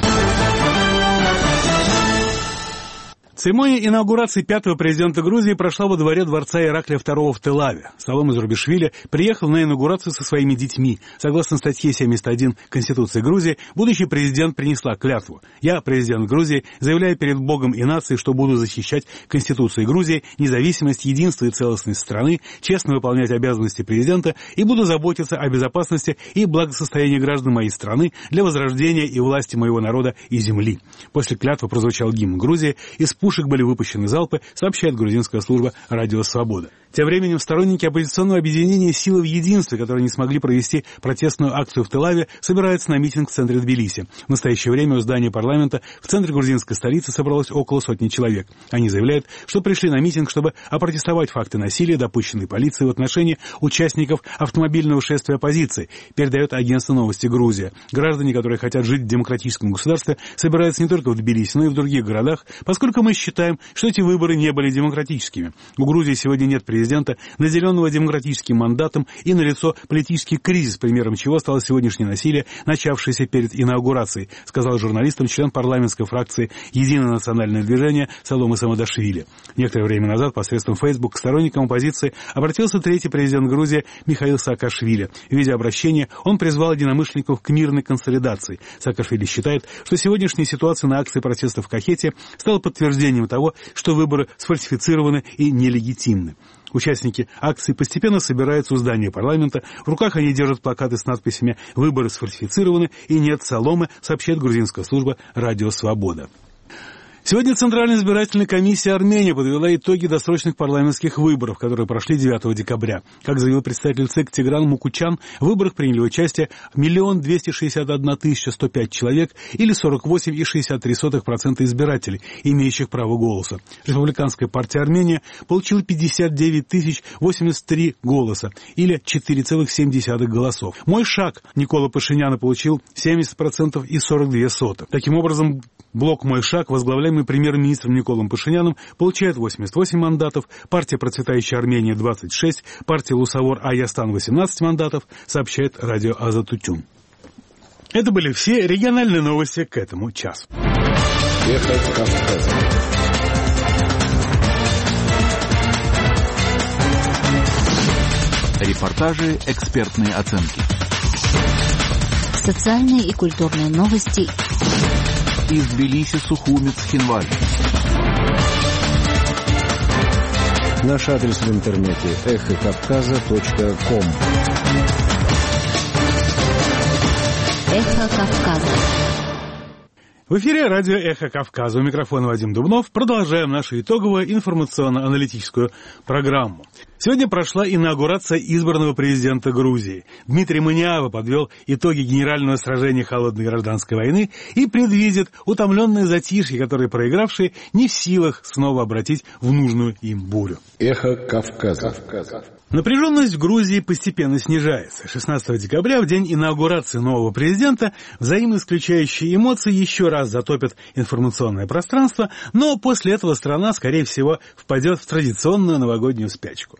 Церемония инаугурации пятого президента Грузии прошла во дворе дворца Ираклия второго в Тель-Авиве. Саломе Зурбишвили приехал на инаугурацию со своими детьми. Согласно статье семьдесят один Конституции Грузии, будущий президент принесла клятву. «Я, президент Грузии, заявляю перед Богом и нацией, что буду защищать Конституцию Грузии, независимость, единство и целостность страны, честно выполнять обязанности президента и буду заботиться о безопасности и благосостоянии граждан моей страны для возрождения и власти моего народа и земли». После клятвы прозвучал гимн Грузии, из пушек были выпущены залпы, сообщает грузинская служба «Радио Свобода». Тем временем сторонники оппозиционного объединения «Силы в единстве», которые не смогли провести протестную акцию в Тель-Авиве, собираются на митинг в центре Тбилиси. В настоящее время у здания парламента в центре грузинской столицы собралось около сотни человек. Они заявляют, что пришли на митинг, чтобы опротестовать факты насилия, допущенные полицией в отношении участников автомобильного шествия оппозиции, передает агентство «Новости Грузия». Граждане, которые хотят жить в демократическом государстве, собираются не только в Тбилиси, но и в других городах, поскольку мы считаем, что эти выборы не были демократическими. У Грузии сегодня нет президента, президента, наделенного демократическим мандатом, и налицо политический кризис, примером чего стало сегодняшнее насилие, начавшееся перед инаугурацией, сказал журналистам член парламентской фракции «Единое национальное движение» Саломе Самадашвили. Некоторое время назад посредством Facebook к сторонникам оппозиции обратился третий президент Грузии Михаил Саакашвили. В видеообращении он призвал единомышленников к мирной консолидации. Саакашвили считает, что сегодняшняя ситуация на акции протеста в Кахете стала подтверждением того, что выборы сфальсифицированы и нелегитимны. Участники акции постепенно собираются у здания парламента. В руках они держат плакаты с надписями «Выборы сфальсифицированы» и «Нет соломы», сообщает грузинская служба «Радио Свобода». Сегодня Центральная избирательная комиссия Армении подвела итоги досрочных парламентских выборов, которые прошли девятого декабря. Как заявил представитель ЦИК Тигран Мукучан, в выборах приняли участие миллион двести шестьдесят одна тысяча сто пять человек или сорок восемь целых шестьдесят три сотых процента избирателей, имеющих право голоса. Республиканская партия Армения получила пятьдесят девять тысяч восемьдесят три голоса или четыре целых семь десятых голосов. «Мой шаг» Никола Пашиняна получил семьдесят процентов и сорок две сотых. Таким образом, блок «Мой шаг», возглавляемый премьер-министром Николом Пашиняном, получает восемьдесят восемь мандатов, партия «Процветающая Армения» двадцать шесть, партия «Лусавор Аястан» восемнадцать мандатов, сообщает радио Азатутюн. Это были все региональные новости к этому часу. Эхо Кавказа. Репортажи, экспертные оценки. Социальные и культурные новости из Тбилиси, Сухуми, Цхинвале. Наш адрес в интернете эхо кавказа точка ком. Эхо Кавказа. В эфире радио «Эхо Кавказа». У микрофона Вадим Дубнов. Продолжаем нашу итоговую информационно-аналитическую программу. Сегодня прошла инаугурация избранного президента Грузии. Дмитрий Маниава подвел итоги генерального сражения холодной гражданской войны и предвидит утомленное затишье, которое проигравшие не в силах снова обратить в нужную им бурю. Эхо Кавказа. Напряженность в Грузии постепенно снижается. шестнадцатого декабря, в день инаугурации нового президента, взаимоисключающие эмоции еще раз затопят информационное пространство, но после этого страна, скорее всего, впадет в традиционную новогоднюю спячку.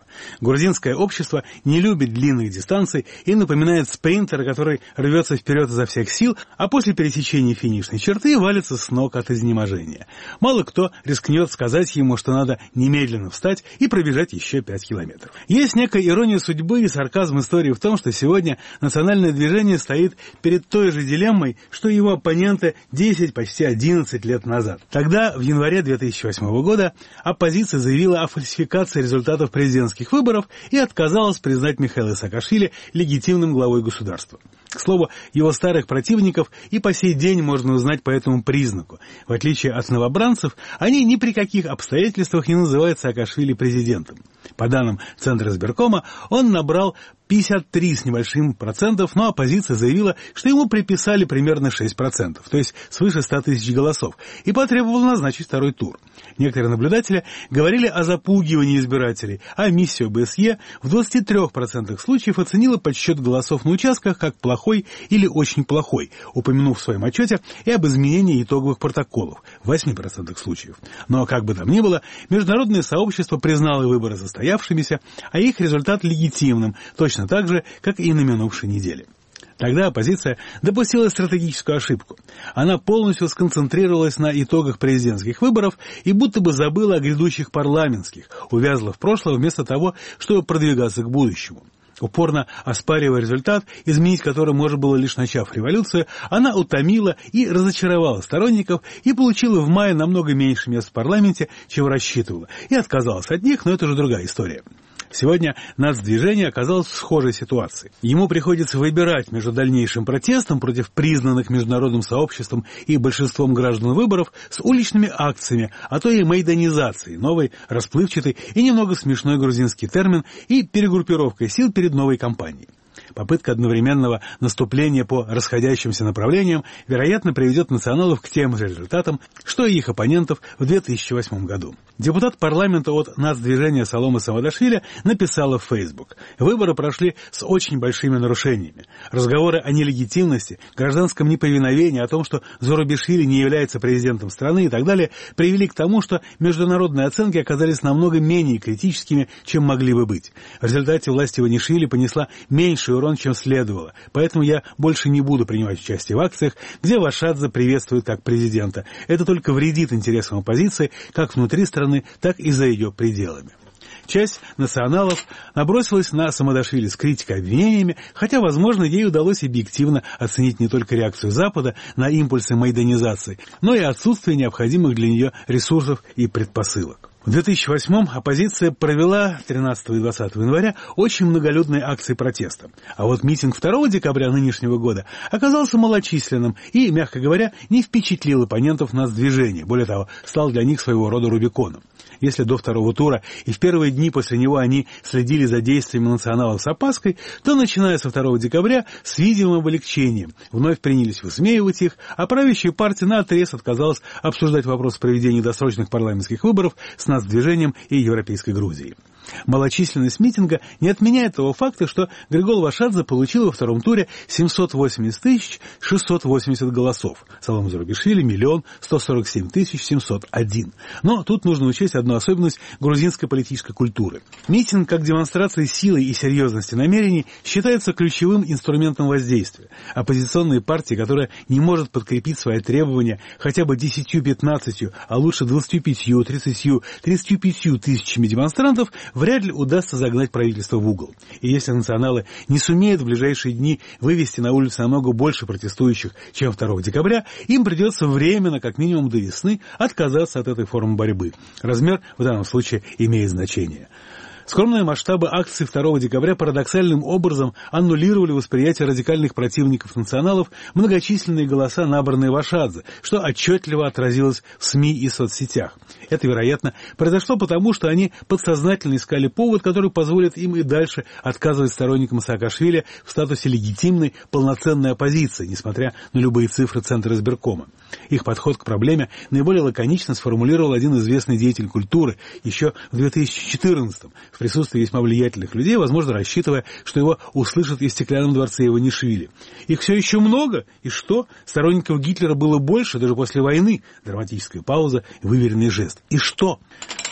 Грузинское общество не любит длинных дистанций и напоминает спринтера, который рвется вперед изо всех сил, а после пересечения финишной черты валится с ног от изнеможения. Мало кто рискнет сказать ему, что надо немедленно встать и пробежать еще пять километров. Есть некая ирония судьбы и сарказм истории в том, что сегодня национальное движение стоит перед той же дилеммой, что и его оппоненты десять, почти одиннадцать лет назад. Тогда, в январе две тысячи восьмого года, оппозиция заявила о фальсификации результатов президентских выборов и отказалась признать Михаила Саакашвили легитимным главой государства. К слову, его старых противников и по сей день можно узнать по этому признаку. В отличие от новобранцев, они ни при каких обстоятельствах не называют Саакашвили президентом. По данным Центра избиркома, он набрал пятьдесят три с небольшим процентов, но оппозиция заявила, что ему приписали примерно шесть процентов, то есть свыше ста тысяч голосов, и потребовала назначить второй тур. Некоторые наблюдатели говорили о запугивании избирателей, а миссия ОБСЕ в двадцати трёх процентах случаев оценила подсчет голосов на участках как плохой или очень плохой, упомянув в своем отчете и об изменении итоговых протоколов в восьми процентах случаев. Но, как бы там ни было, международное сообщество признало выборы состоявшимися, а их результат легитимным, точно так же, как и на минувшей неделе. Тогда оппозиция допустила стратегическую ошибку. Она полностью сконцентрировалась на итогах президентских выборов и будто бы забыла о грядущих парламентских, увязла в прошлое вместо того, чтобы продвигаться к будущему. Упорно оспаривая результат, изменить который можно было лишь начав революцию, она утомила и разочаровала сторонников и получила в мае намного меньше мест в парламенте, чем рассчитывала, и отказалась от них, но это уже другая история. Сегодня нацдвижение оказалось в схожей ситуации. Ему приходится выбирать между дальнейшим протестом против признанных международным сообществом и большинством граждан выборов с уличными акциями, а то и майданизацией, новый, расплывчатый и немного смешной грузинский термин, и перегруппировкой сил перед новой кампанией. Попытка одновременного наступления по расходящимся направлениям, вероятно, приведет националов к тем же результатам, что и их оппонентов в две тысячи восьмом году. Депутат парламента от нацдвижения Салома Самадашвили написала в Facebook: «Выборы прошли с очень большими нарушениями. Разговоры о нелегитимности, гражданском неповиновении, о том, что Зурабишвили не является президентом страны и так далее, привели к тому, что международные оценки оказались намного менее критическими, чем могли бы быть. В результате власть Иванишвили понесла меньший урон, чем следовало, поэтому я больше не буду принимать участие в акциях, где Вашадзе приветствует как президента. Это только вредит интересам оппозиции как внутри страны, так и за ее пределами». Часть националов набросилась на Самадашвили с критикой и обвинениями, хотя, возможно, ей удалось объективно оценить не только реакцию Запада на импульсы майданизации, но и отсутствие необходимых для нее ресурсов и предпосылок. В две тысячи восьмом оппозиция провела тринадцатого и двадцатого января очень многолюдные акции протеста. А вот митинг второго декабря нынешнего года оказался малочисленным и, мягко говоря, не впечатлил оппонентов нацдвижения. Более того, стал для них своего рода Рубиконом. Если до второго тура и в первые дни после него они следили за действиями националов с опаской, то, начиная со второго декабря, с видимым облегчением вновь принялись высмеивать их, а правящая партия наотрез отказалась обсуждать вопрос проведения досрочных парламентских выборов с нацдвижением и Европейской Грузией. Малочисленность митинга не отменяет того факта, что Григол Вашадзе получил во втором туре семьсот восемьдесят тысяч шестьсот восемьдесят голосов. Салом Зурабишвили — миллион сто сорок семь тысяч семьсот один. Но тут нужно учесть одну особенность грузинской политической культуры. Митинг, как демонстрация силы и серьезности намерений, считается ключевым инструментом воздействия. Оппозиционные партии, которая не может подкрепить свои требования хотя бы десятью-пятнадцатью, а лучше двадцатью пятью, тридцатью, тридцатью пятью тысячами демонстрантов, вряд ли удастся загнать правительство в угол. И если националы не сумеют в ближайшие дни вывести на улицы намного больше протестующих, чем второго декабря, им придется временно, как минимум до весны, отказаться от этой формы борьбы. Размер в данном случае имеет значение. Скромные масштабы акций второго декабря парадоксальным образом аннулировали восприятие радикальных противников националов многочисленные голоса, набранные Вашадзе, что отчетливо отразилось в СМИ и соцсетях. Это, вероятно, произошло потому, что они подсознательно искали повод, который позволит им и дальше отказывать сторонникам Саакашвили в статусе легитимной, полноценной оппозиции, несмотря на любые цифры Центра избиркома. Их подход к проблеме наиболее лаконично сформулировал один известный деятель культуры еще в две тысячи четырнадцатом, в присутствии весьма влиятельных людей, возможно, рассчитывая, что его услышат и в стеклянном дворце Иванишвили. Их все еще много, и что? Сторонников Гитлера было больше, даже после войны. Драматическая пауза, выверенный жест. И что?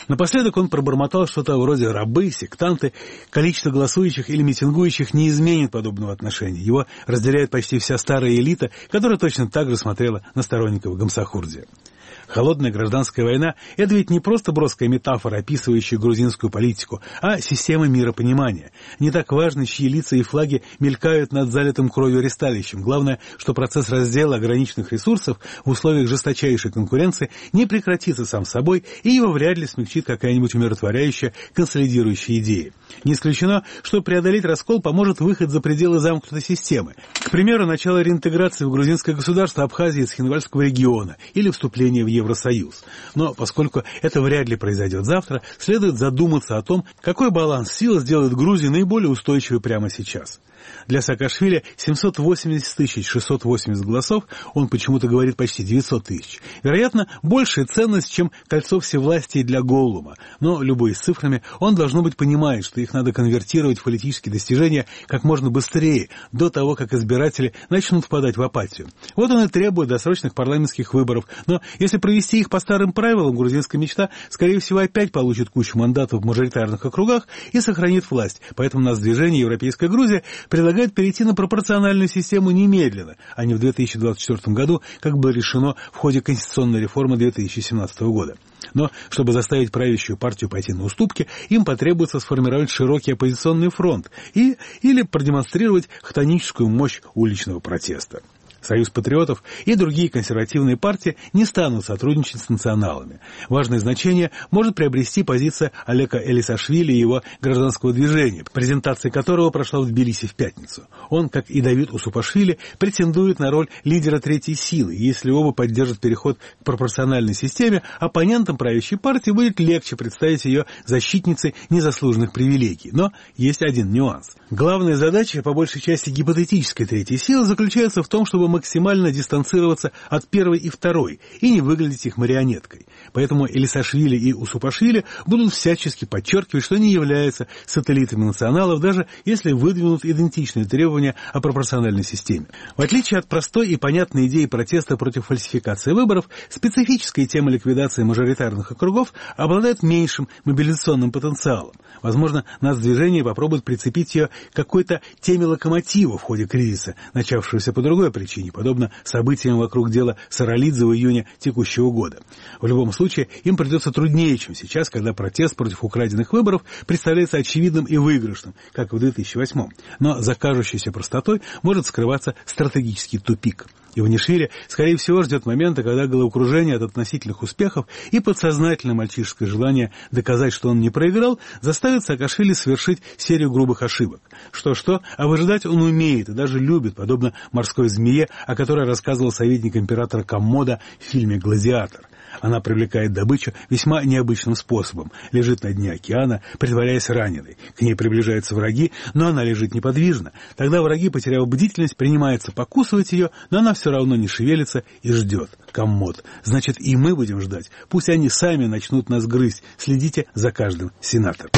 Напоследок он пробормотал что-то вроде «рабы», «сектанты». Количество голосующих или митингующих не изменит подобного отношения. Его разделяет почти вся старая элита, которая точно так же смотрела на сторонников Гамсахурдия. Холодная гражданская война – это ведь не просто броская метафора, описывающая грузинскую политику, а система миропонимания. Не так важно, чьи лица и флаги мелькают над залитым кровью ресталищем. Главное, что процесс раздела ограниченных ресурсов в условиях жесточайшей конкуренции не прекратится сам собой, и его вряд ли смягчит какая-нибудь умиротворяющая, консолидирующая идея. Не исключено, что преодолеть раскол поможет выход за пределы замкнутой системы. К примеру, начало реинтеграции в грузинское государство Абхазии из Цхинвальского региона или вступление в Евросоюз. Но поскольку это вряд ли произойдет завтра, следует задуматься о том, какой баланс сил сделает Грузию наиболее устойчивой прямо сейчас. Для Саакашвили семьсот восемьдесят тысяч шестьсот восемьдесят голосов, он почему-то говорит почти девятьсот тысяч. Вероятно, большая ценность, чем кольцо всевластия для Голлума. Но, любой с цифрами, он, должно быть, понимает, что их надо конвертировать в политические достижения как можно быстрее, до того, как избиратели начнут впадать в апатию. Вот он и требует досрочных парламентских выборов. Но если провести их по старым правилам, грузинская мечта, скорее всего, опять получит кучу мандатов в мажоритарных округах и сохранит власть. Поэтому нас движение «Европейская Грузия» предлагает перейти на пропорциональную систему немедленно, а не в две тысячи двадцать четвёртом году, как было решено в ходе конституционной реформы две тысячи семнадцатого года. Но, чтобы заставить правящую партию пойти на уступки, им потребуется сформировать широкий оппозиционный фронт и, или продемонстрировать хтоническую мощь уличного протеста. Союз патриотов и другие консервативные партии не станут сотрудничать с националами. Важное значение может приобрести позиция Алека Элисашвили и его гражданского движения, презентация которого прошла в Тбилиси в пятницу. Он, как и Давид Усупашвили, претендует на роль лидера третьей силы. Если оба поддержат переход к пропорциональной системе, оппонентам правящей партии будет легче представить ее защитницей незаслуженных привилегий. Но есть один нюанс. Главная задача, по большей части гипотетической третьей силы, заключается в том, чтобы максимально дистанцироваться от первой и второй и не выглядеть их марионеткой. Поэтому Элисашвили и Усупашвили будут всячески подчеркивать, что они являются сателлитами националов, даже если выдвинут идентичные требования о пропорциональной системе. В отличие от простой и понятной идеи протеста против фальсификации выборов, специфическая тема ликвидации мажоритарных округов обладает меньшим мобилизационным потенциалом. Возможно, нацдвижение попробует прицепить ее к какой-то теме локомотива в ходе кризиса, начавшегося по другой причине, подобно событиям вокруг дела Саралидзе в июне текущего года. В любом случае, им придется труднее, чем сейчас, когда протест против украденных выборов представляется очевидным и выигрышным, как в две тысячи восьмом. Но за кажущейся простотой может скрываться стратегический тупик. Иванишвили, скорее всего, ждет момента, когда головокружение от относительных успехов и подсознательное мальчишеское желание доказать, что он не проиграл, заставит Саакашвили совершить серию грубых ошибок. Что-что, а выжидать он умеет и даже любит, подобно морской змее, о которой рассказывал советник императора Коммода в фильме «Гладиатор». Она привлекает добычу весьма необычным способом. Лежит на дне океана, притворяясь раненой. К ней приближаются враги, но она лежит неподвижно. Тогда враги, потеряв бдительность, принимаются покусывать ее, но она все равно не шевелится и ждет. Коммод. Значит, и мы будем ждать. Пусть они сами начнут нас грызть. Следите за каждым сенатором.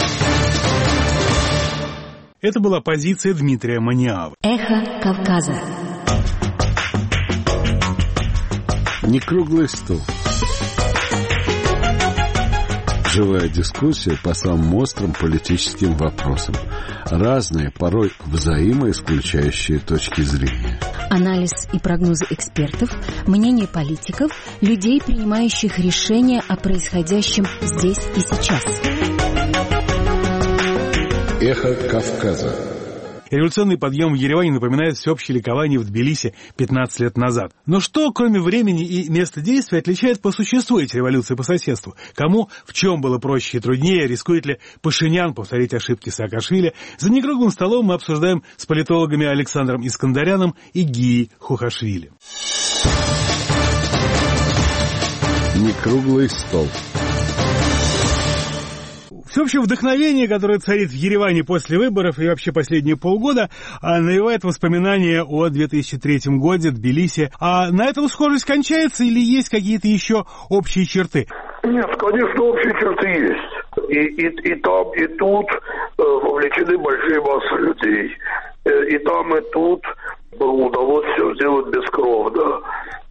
Это была позиция Дмитрия Маниавы. Эхо Кавказа. Не круглый стол. Живая дискуссия по самым острым политическим вопросам. Разные, порой взаимоисключающие точки зрения. Анализ и прогнозы экспертов, мнение политиков, людей, принимающих решения о происходящем здесь и сейчас. Эхо Кавказа. Революционный подъем в Ереване напоминает всеобщее ликование в Тбилиси пятнадцать лет назад. Но что, кроме времени и места действия, отличает по существу эти революции по соседству? Кому в чем было проще и труднее? Рискует ли Пашинян повторить ошибки Саакашвили? За некруглым столом мы обсуждаем с политологами Александром Искандаряном и Гией Хухашвили. Некруглый стол. Всеобщее вдохновение, которое царит в Ереване после выборов и вообще последние полгода, навевает воспоминания о две тысячи третьем годе, Тбилиси. А на этом схожесть кончается или есть какие-то еще общие черты? Нет, конечно, общие черты есть. И, и, и там, и тут э, вовлечены большие массы людей. Э, и там, и тут удалось все сделать бескровно.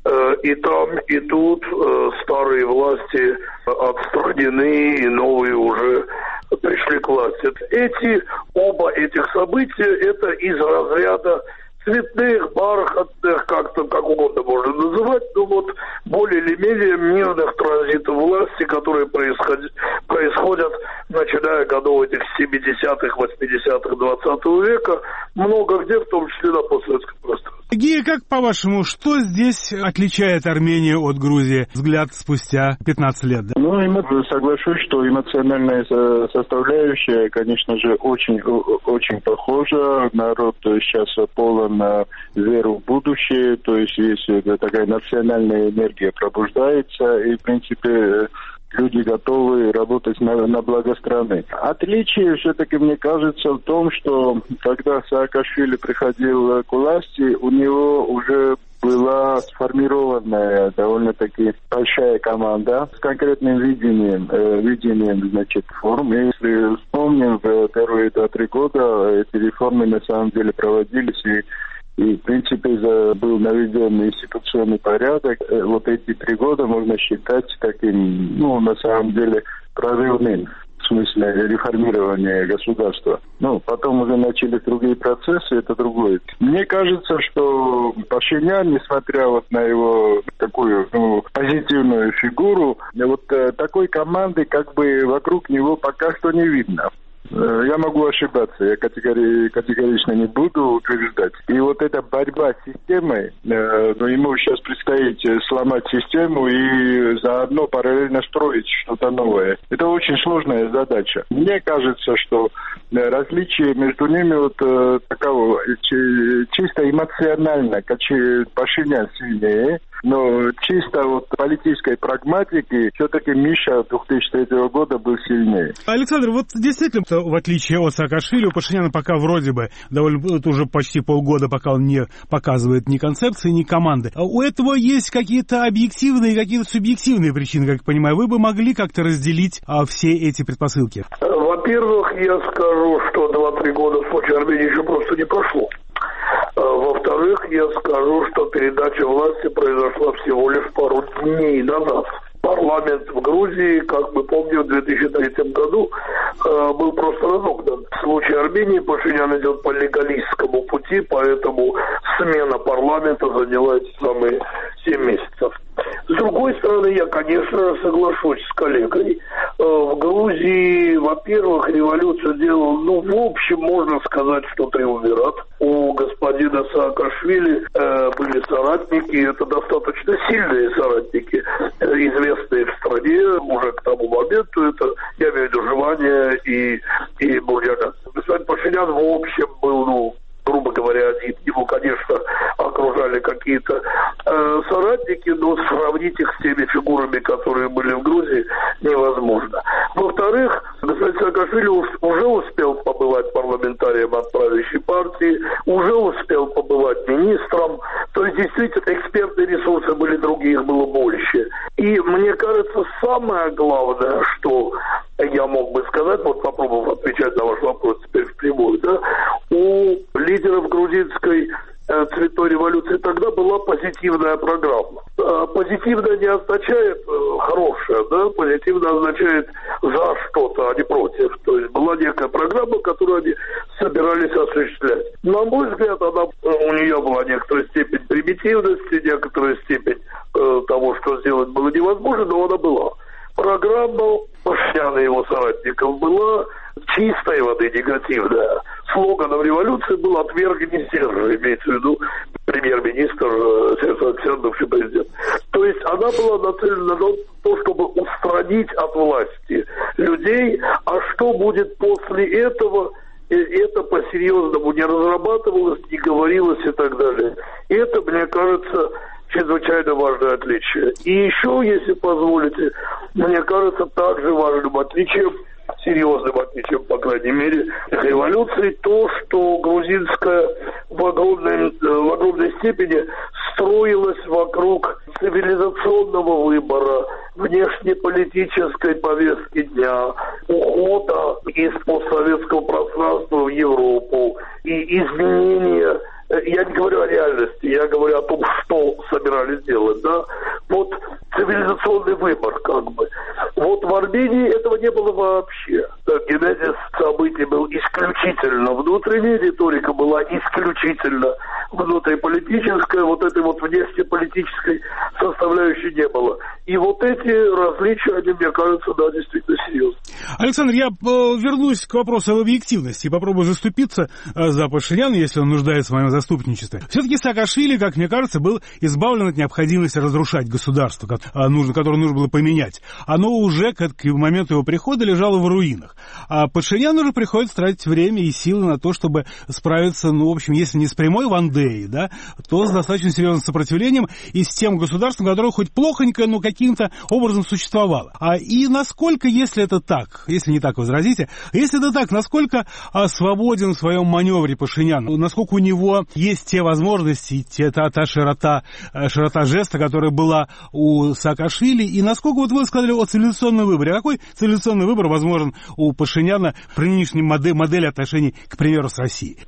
И там, и тут старые власти отстранены, и новые уже пришли к власти. Эти, оба этих события, это из разряда цветных, бархатных, как-то, как угодно можно называть, но вот более или менее мирных транзитов власти, которые происходят, происходят начиная годов этих семидесятых, восьмидесятых, двадцатого века, много где, в том числе на постсоветском пространстве. Гия, как по-вашему, что здесь отличает Армению от Грузии, взгляд спустя пятнадцать лет? Да? Ну, соглашусь, что эмоциональная составляющая, конечно же, очень, очень похожа. Народ сейчас полон веру в будущее, то есть есть такая национальная энергия пробуждается, и, в принципе, люди готовы работать на, на благо страны. Отличие все-таки, мне кажется, в том, что когда Саакашвили приходил к власти, у него уже была сформированная довольно-таки большая команда с конкретным видением, э, видением, значит, реформ. Если вспомним, в первые два-три года эти реформы на самом деле проводились, и И, в принципе, был наведен институционный порядок. Вот эти три года можно считать таким, ну, на самом деле, прорывным в смысле реформирования государства. Ну, потом уже начались другие процессы, это другое. Мне кажется, что Пашинян, несмотря вот на его такую, ну, позитивную фигуру, вот э, такой команды как бы вокруг него пока что не видно. Я могу ошибаться, я категори- категорично не буду утверждать. И вот эта борьба с системой, э, но ему сейчас предстоит сломать систему и заодно параллельно строить что-то новое. Это очень сложная задача. Мне кажется, что различие между ними вот э, таково, чисто эмоционально, Пашинян сильнее, но чисто вот политической прагматики все-таки Миша две тысячи третьего года был сильнее. Александр, вот действительно, в отличие от Саакашвили, у Пашиняна пока вроде бы довольно это уже почти полгода, пока он не показывает ни концепции, ни команды. А у этого есть какие-то объективные, какие-то субъективные причины, как я понимаю. Вы бы могли как-то разделить а, все эти предпосылки? Во-первых, я скажу, что два-три года в случае Армении еще просто не прошло. Во-вторых, я скажу, что передача власти произошла всего лишь пару дней назад. Парламент в Грузии, как мы помним, в две тысячи третьем году э, был просто разогнан. В случае Армении Пашинян идет по легалистскому пути, поэтому смена парламента заняла эти самые семь месяцев. С другой стороны, я, конечно, соглашусь с коллегой. Э, в Грузии, во-первых, революцию делал, ну, в общем, можно сказать, что триумвират. У господина Саакашвили э, были соратники, это достаточно сильные соратники, э, известные в стране уже к тому моменту, это, я имею в виду, Живания и, и Бурдяна. Господин Пашинян, в общем, был, ну, грубо говоря, один. Его, конечно, окружали какие-то э, соратники, но сравнить их с теми фигурами, которые были в Грузии, невозможно. Во-вторых, господин Саакашвили уже успел побывать парламентарием от правящей партии, уже успел побывать министром, то есть действительно экспертные ресурсы были другие, их было больше. И мне кажется, самое главное, что я мог бы сказать, вот попробовав отвечать на ваш вопрос теперь впрямую, да, у лидеров грузинской э, цветной революции тогда была позитивная программа. Э, позитивная не означает э, хорошая, да, позитивно означает за что-то, а не против. То есть была некая программа, которую они собирались осуществлять. На мой взгляд, она, у нее была некоторая степень примитивности, некоторая степень э, того, что сделать было невозможно, но она была. Программа Пашиняна и его соратников была чистой воды негативная. Слоганом революции был «Отвергни Сержа», имеется в виду премьер-министр Серж Саркисян, бывший президент. То есть она была нацелена на то, чтобы устранить от власти людей, а что будет после этого, это по-серьезному не разрабатывалось, не говорилось и так далее. Это, мне кажется, чрезвычайно важное отличие. И еще, если позволите, мне кажется, также важным отличием, серьезным отличием, по крайней мере, революции, то, что грузинская в огромной, в огромной степени строилась вокруг цивилизационного выбора, внешнеполитической повестки дня, ухода из постсоветского пространства в Европу и изменения я не говорю о реальности, я говорю о том, что собирались делать, да, вот цивилизационный выбор, как бы. Вот в Армении этого не было вообще. Генезис событий был исключительно внутренний, риторика была исключительно внутриполитическая, вот этой вот внешнеполитической составляющей не было. И вот эти различия, они, мне кажется, да, действительно серьезны. Александр, я вернусь к вопросу об объективности и попробую заступиться за Пашиняна, если он нуждается в моем заступничестве. Все-таки Саакашвили, как мне кажется, был избавлен от необходимости разрушать государство, которое нужно было поменять. Оно уже к моменту его прихода лежало в руинах. А Пашиняну уже приходится тратить время и силы на то, чтобы справиться, ну, в общем, если не с прямой Вандеей, да, то с достаточно серьезным сопротивлением и с тем государством, которое хоть плохонько, но каким-то образом существовало. А и насколько, если это так, если не так, возразите, если это так, насколько а, свободен в своем маневре Пашинян, насколько у него есть те возможности, те, та, та широта, широта жеста, которая была у Саакашвили, и насколько, вот вы сказали о цивилизационном выборе, а какой цивилизационный выбор возможен у Пашиняна при нынешней модели, модели отношений, к примеру, с Россией?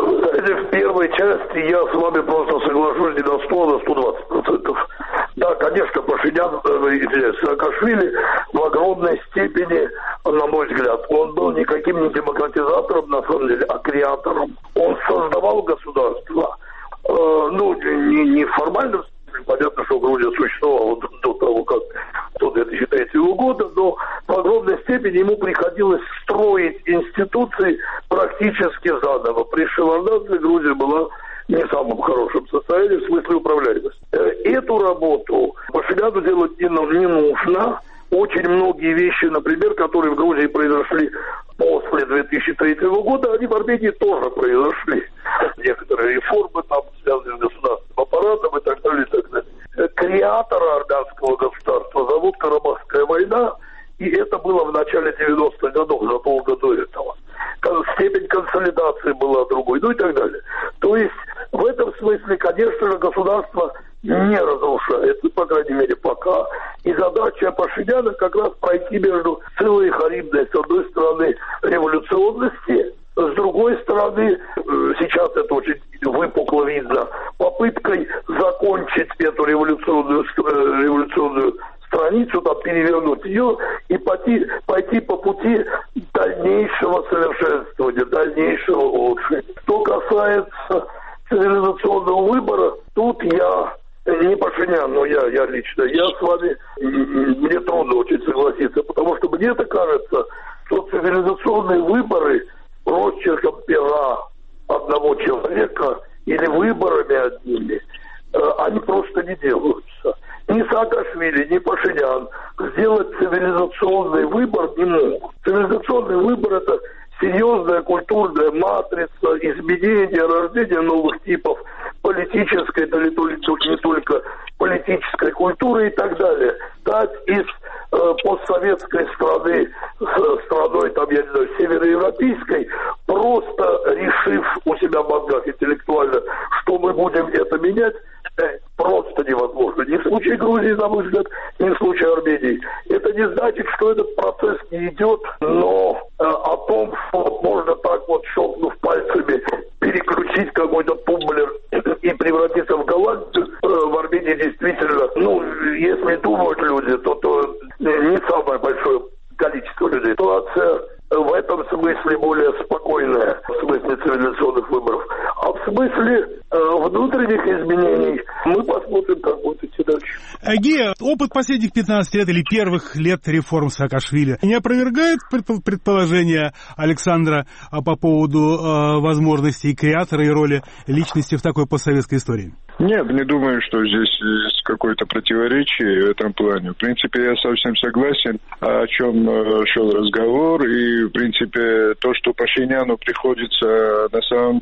В первой части я с вами просто соглашусь не на сто, а на сто двадцать процентов. Да, конечно, Пашинян, извиняюсь, Саакашвили в огромной степени, на мой взгляд, он был никаким не демократизатором, на самом деле, а креатором. Он создавал государство, э, ну, не, не в формальном смысле, понятно, что Грузия существовала до того, как до две тысячи третьего года, но в огромной степени ему приходилось строить институции практически заново. При Шеварднадзе Грузия была не в самом хорошем состоянии в смысле управляемости. Эту работу Пашиняну делать не, не нужно. Очень многие вещи, например, которые в Грузии произошли после две тысячи третьего года, они в Армении тоже произошли. Некоторые реформы там связаны с государственным аппаратом и так далее, и так далее. Креатора армянского государства зовут Карабахская война, и это было в начале девяностых годов, задолго до этого. Степень консолидации была другой, ну и так далее. То есть в этом смысле, конечно же, государство не разрушается, по крайней мере, пока. И задача Пашиняна как раз пройти между Сциллой и Харибдой. С одной стороны, революционности, с другой стороны, сейчас это очень выпукло видно, попыткой закончить эту революционную, революционную страницу, там, перевернуть ее и пойти, пойти по пути дальнейшего совершенствования, дальнейшего улучшения. Что касается цивилизационного выбора, тут я не Пашинян, но я, я лично, я с вами, мне трудно очень согласиться, потому что мне-то кажется, что цивилизационные выборы росчерком пера одного человека или выборами одними, они просто не делаются. Ни Саакашвили, ни Пашинян сделать цивилизационный выбор не могут. Цивилизационный выбор – это серьезная культурная матрица, изменение, рождение новых типов политической, да не только политической культуры и так далее. Стать из э, постсоветской страны с страной, там, я не знаю, североевропейской, просто решив у себя в мозгах интеллектуально, что мы будем это менять, просто невозможно. Ни в случае Грузии, на мой взгляд, ни в случае Армении. Это не значит, что этот процесс не идет, но э, о том, что можно так вот, щелкнув пальцами, переключить какой-то тумблер и превратиться в Голландию, э, в Армении действительно, ну, если думают люди, то, то не самое большое количество людей. Ситуация в этом смысле более спокойная, в смысле цивилизационных выборов. А в смысле э, внутренних изменений мы посмотрим, как будет идти дальше. Гея, опыт последних пятнадцати лет или первых лет реформ Саакашвили не опровергает предположение Александра по поводу э, возможностей креатора и роли личности в такой постсоветской истории? Нет, не думаю, что здесь есть какое-то противоречие в этом плане. В принципе, я совсем согласен, о чем шел разговор. И, в принципе, то, что Пашиняну приходится на самом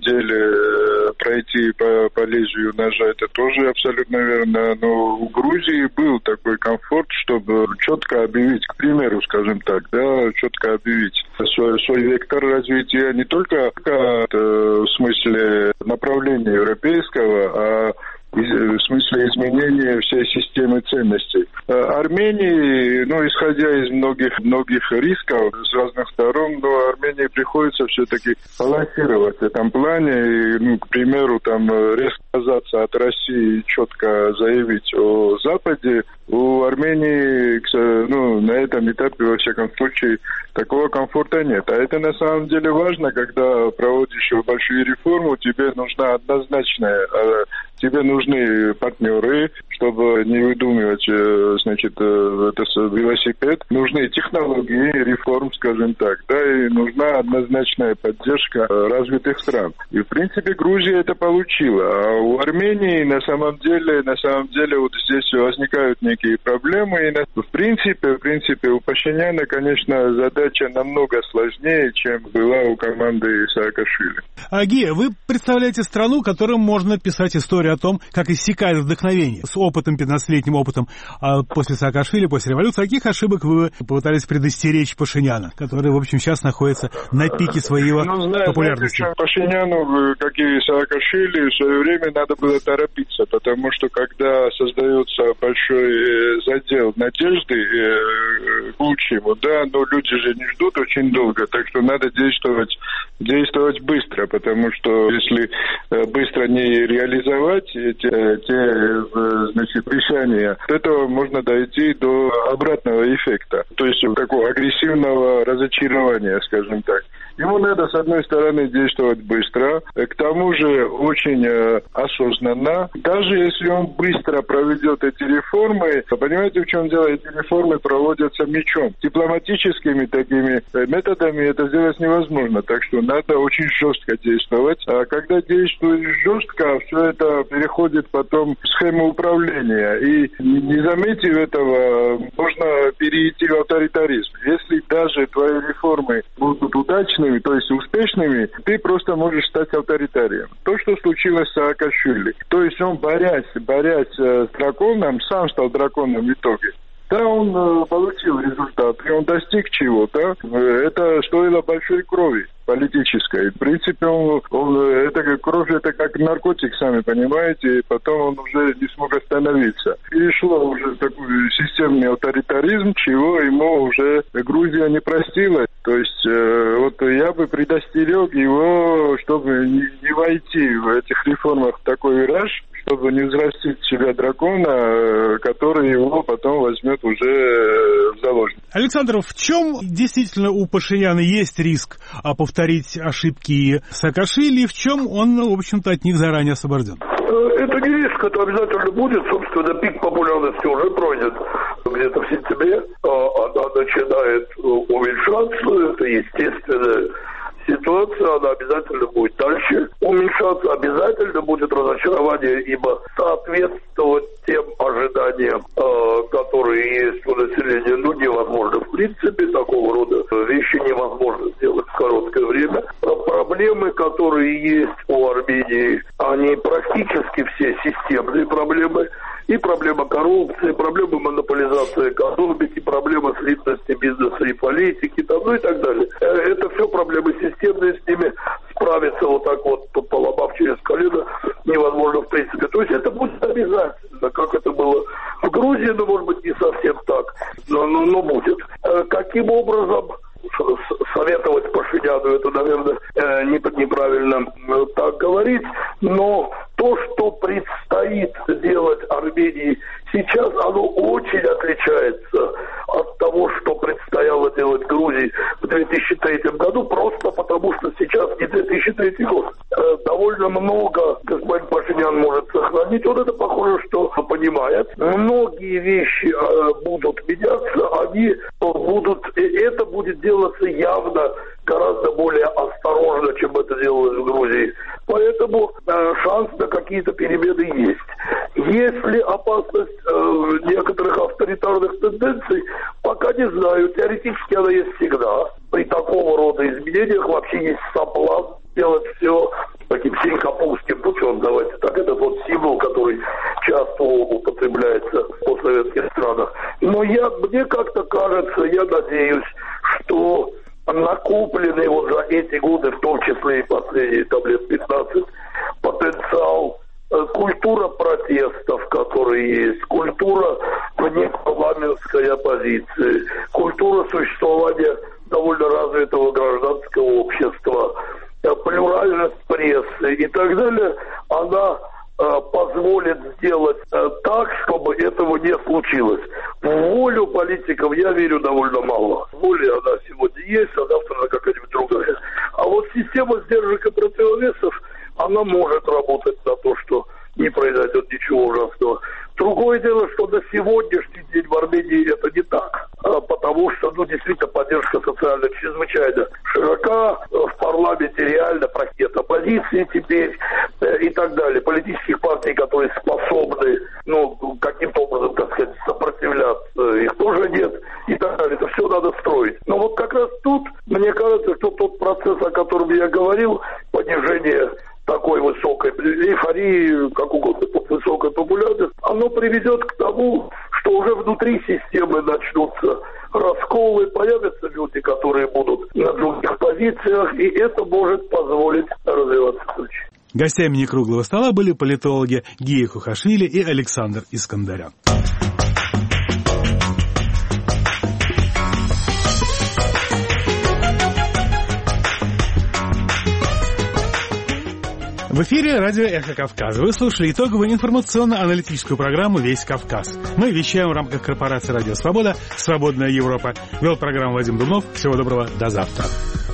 деле пройти по, по лезвию ножа, это тоже абсолютно верно. Но в Грузии был такой комфорт, чтобы четко объявить, к примеру, скажем так, да, четко объявить свой, свой вектор развития не только в смысле направления европейского, а в смысле изменения всей системы ценностей. Армении, ну, исходя из многих, многих рисков с разных сторон, но Армении приходится все-таки балансировать в этом плане. И, ну, к примеру, там резко отказаться от России и четко заявить о Западе, у Армении, ну, на этом этапе, во всяком случае, такого комфорта нет. А это на самом деле важно, когда проводишь большие реформы, тебе нужна однозначная, тебе нужны партнеры, чтобы не выдумывать, значит, это велосипед. Нужны технологии реформ, скажем так, да, и нужна однозначная поддержка развитых стран. И, в принципе, Грузия это получила. А у Армении, на самом деле, на самом деле, вот здесь возникают некие проблемы. И, в принципе, в принципе, у Пашиняна, конечно, задача намного сложнее, чем была у команды Саакашвили. Гия, вы представляете страну, которой можно писать историю о том, как иссякает вдохновение. С опытом, пятнадцатилетним опытом а после Саакашвили, после революции, каких ошибок вы попытались предостеречь Пашиняна, который, в общем, сейчас находится на пике своего ну, знаете, популярности? Пашиняну, как и Саакашвили, в свое время надо было торопиться, потому что когда создается большой задел надежды э, к лучшему, да, но люди же не ждут очень долго, так что надо действовать, действовать быстро, потому что если быстро не реализовать те, те значит, обещания, от этого можно дойти до обратного эффекта, то есть такого агрессивного разочарования, скажем так. Ему надо, с одной стороны, действовать быстро, к тому же очень э, осознанно. Даже если он быстро проведет эти реформы, понимаете, в чем дело? Эти реформы проводятся мечом. Дипломатическими такими методами это сделать невозможно, так что надо очень жестко действовать. А когда действуешь жестко, все это переходит потом в схему управления. И не заметив этого, можно перейти в авторитаризм. Если даже твои реформы будут удачными, то есть успешными, ты просто можешь стать авторитарием. То, что случилось с Саакашвили. То есть он, борясь, борясь с драконом, сам стал драконом в итоге. Да, он э, получил результат, и он достиг чего-то. Это стоило большой крови политической. В принципе, он, он, это, кровь это как наркотик, сами понимаете, и потом он уже не смог остановиться. Перешло уже в такой системный авторитаризм, чего ему уже Грузия не простила. То есть, э, вот я бы предостерег его, чтобы не, не войти в этих реформах в такой вираж, чтобы не взрастить в себя дракона, который его потом возьмет уже в заложники. Александр, в чем действительно у Пашиняна есть риск повторить ошибки Саакашвили, и в чем он, в общем-то, от них заранее освобожден? Это не риск, это обязательно будет. Собственно, пик популярности уже пройдет где-то в сентябре. Она начинает уменьшаться, это естественно. Ситуация, она обязательно будет дальше уменьшаться, обязательно будет разочарование, ибо соответствовать тем ожиданиям, э, которые есть у населения, ну, невозможно. В принципе, такого рода вещи невозможно сделать в короткое время. Проблемы, которые есть у Армении, они практически все системные проблемы. И проблема коррупции, проблема монополизации экономики, проблема слитности бизнеса и политики, там, ну и так далее. Это все проблемы системные, с ними справиться вот так вот, поломав через колено, невозможно в принципе. То есть это будет обязательно, как это было в Грузии, но может быть не совсем так, но, но, но будет. Каким образом советовать Пашиняну, это, наверное, неправильно так говорить, но то, что предстоит делать Армении сейчас, оно очень отличается от того, что предстояло делать Грузии в две тысячи третьем году, просто потому что сейчас не две тысячи третий год. Довольно много господин Пашинян может сохранить, он это, похоже, что понимает. Многие вещи будут меняться, они будут, это будет делаться явно гораздо более осторожно, чем это делалось в Грузии. Поэтому э, шанс на какие-то перемены есть. Есть ли опасность э, некоторых авторитарных тенденций, пока не знаю. Теоретически она есть всегда. При такого рода изменениях вообще есть соблазн делать все таким синкапурским путем. Давайте так, это тот символ, который часто употребляется в постсоветских странах. Но я, мне как-то кажется, я надеюсь, что накопленный вот за эти годы, в том числе и последние там лет пятнадцать, потенциал, культура протеста, внепарламентской оппозиции, культура существования довольно развитого гражданского общества, плюральность прессы и так далее, она позволит сделать так, чтобы этого не случилось. В волю политиков я верю довольно мало. Воля она сегодня есть, а завтра она какая-нибудь другая. А вот система сдержек и противовесов, она может работать на то, что не произойдет ничего ужасного. Другое дело, что на сегодняшний день в Армении это не так, потому что, ну, действительно, поддержка социально чрезвычайно широка, в парламенте реально просит оппозиции теперь и так далее. Политических партий, которые способны, ну, каким-то образом, так сказать, сопротивляться, их тоже нет и так далее. Это все надо строить. Но вот как раз тут, мне кажется, что тот процесс, о котором я говорил, понижение такой высокой эйфории, как угодно, высокой популярности, оно приведет к тому, что уже внутри системы начнутся расколы, появятся люди, которые будут на других позициях, и это может позволить развиваться дальше. Гостями некруглого стола были политологи Гия Хухашвили и Александр Искандарян. В эфире радио «Эхо Кавказа». Вы слушали итоговую информационно-аналитическую программу «Весь Кавказ». Мы вещаем в рамках корпорации «Радио Свобода», «Свободная Европа». Вел программу Вадим Дубнов. Всего доброго. До завтра.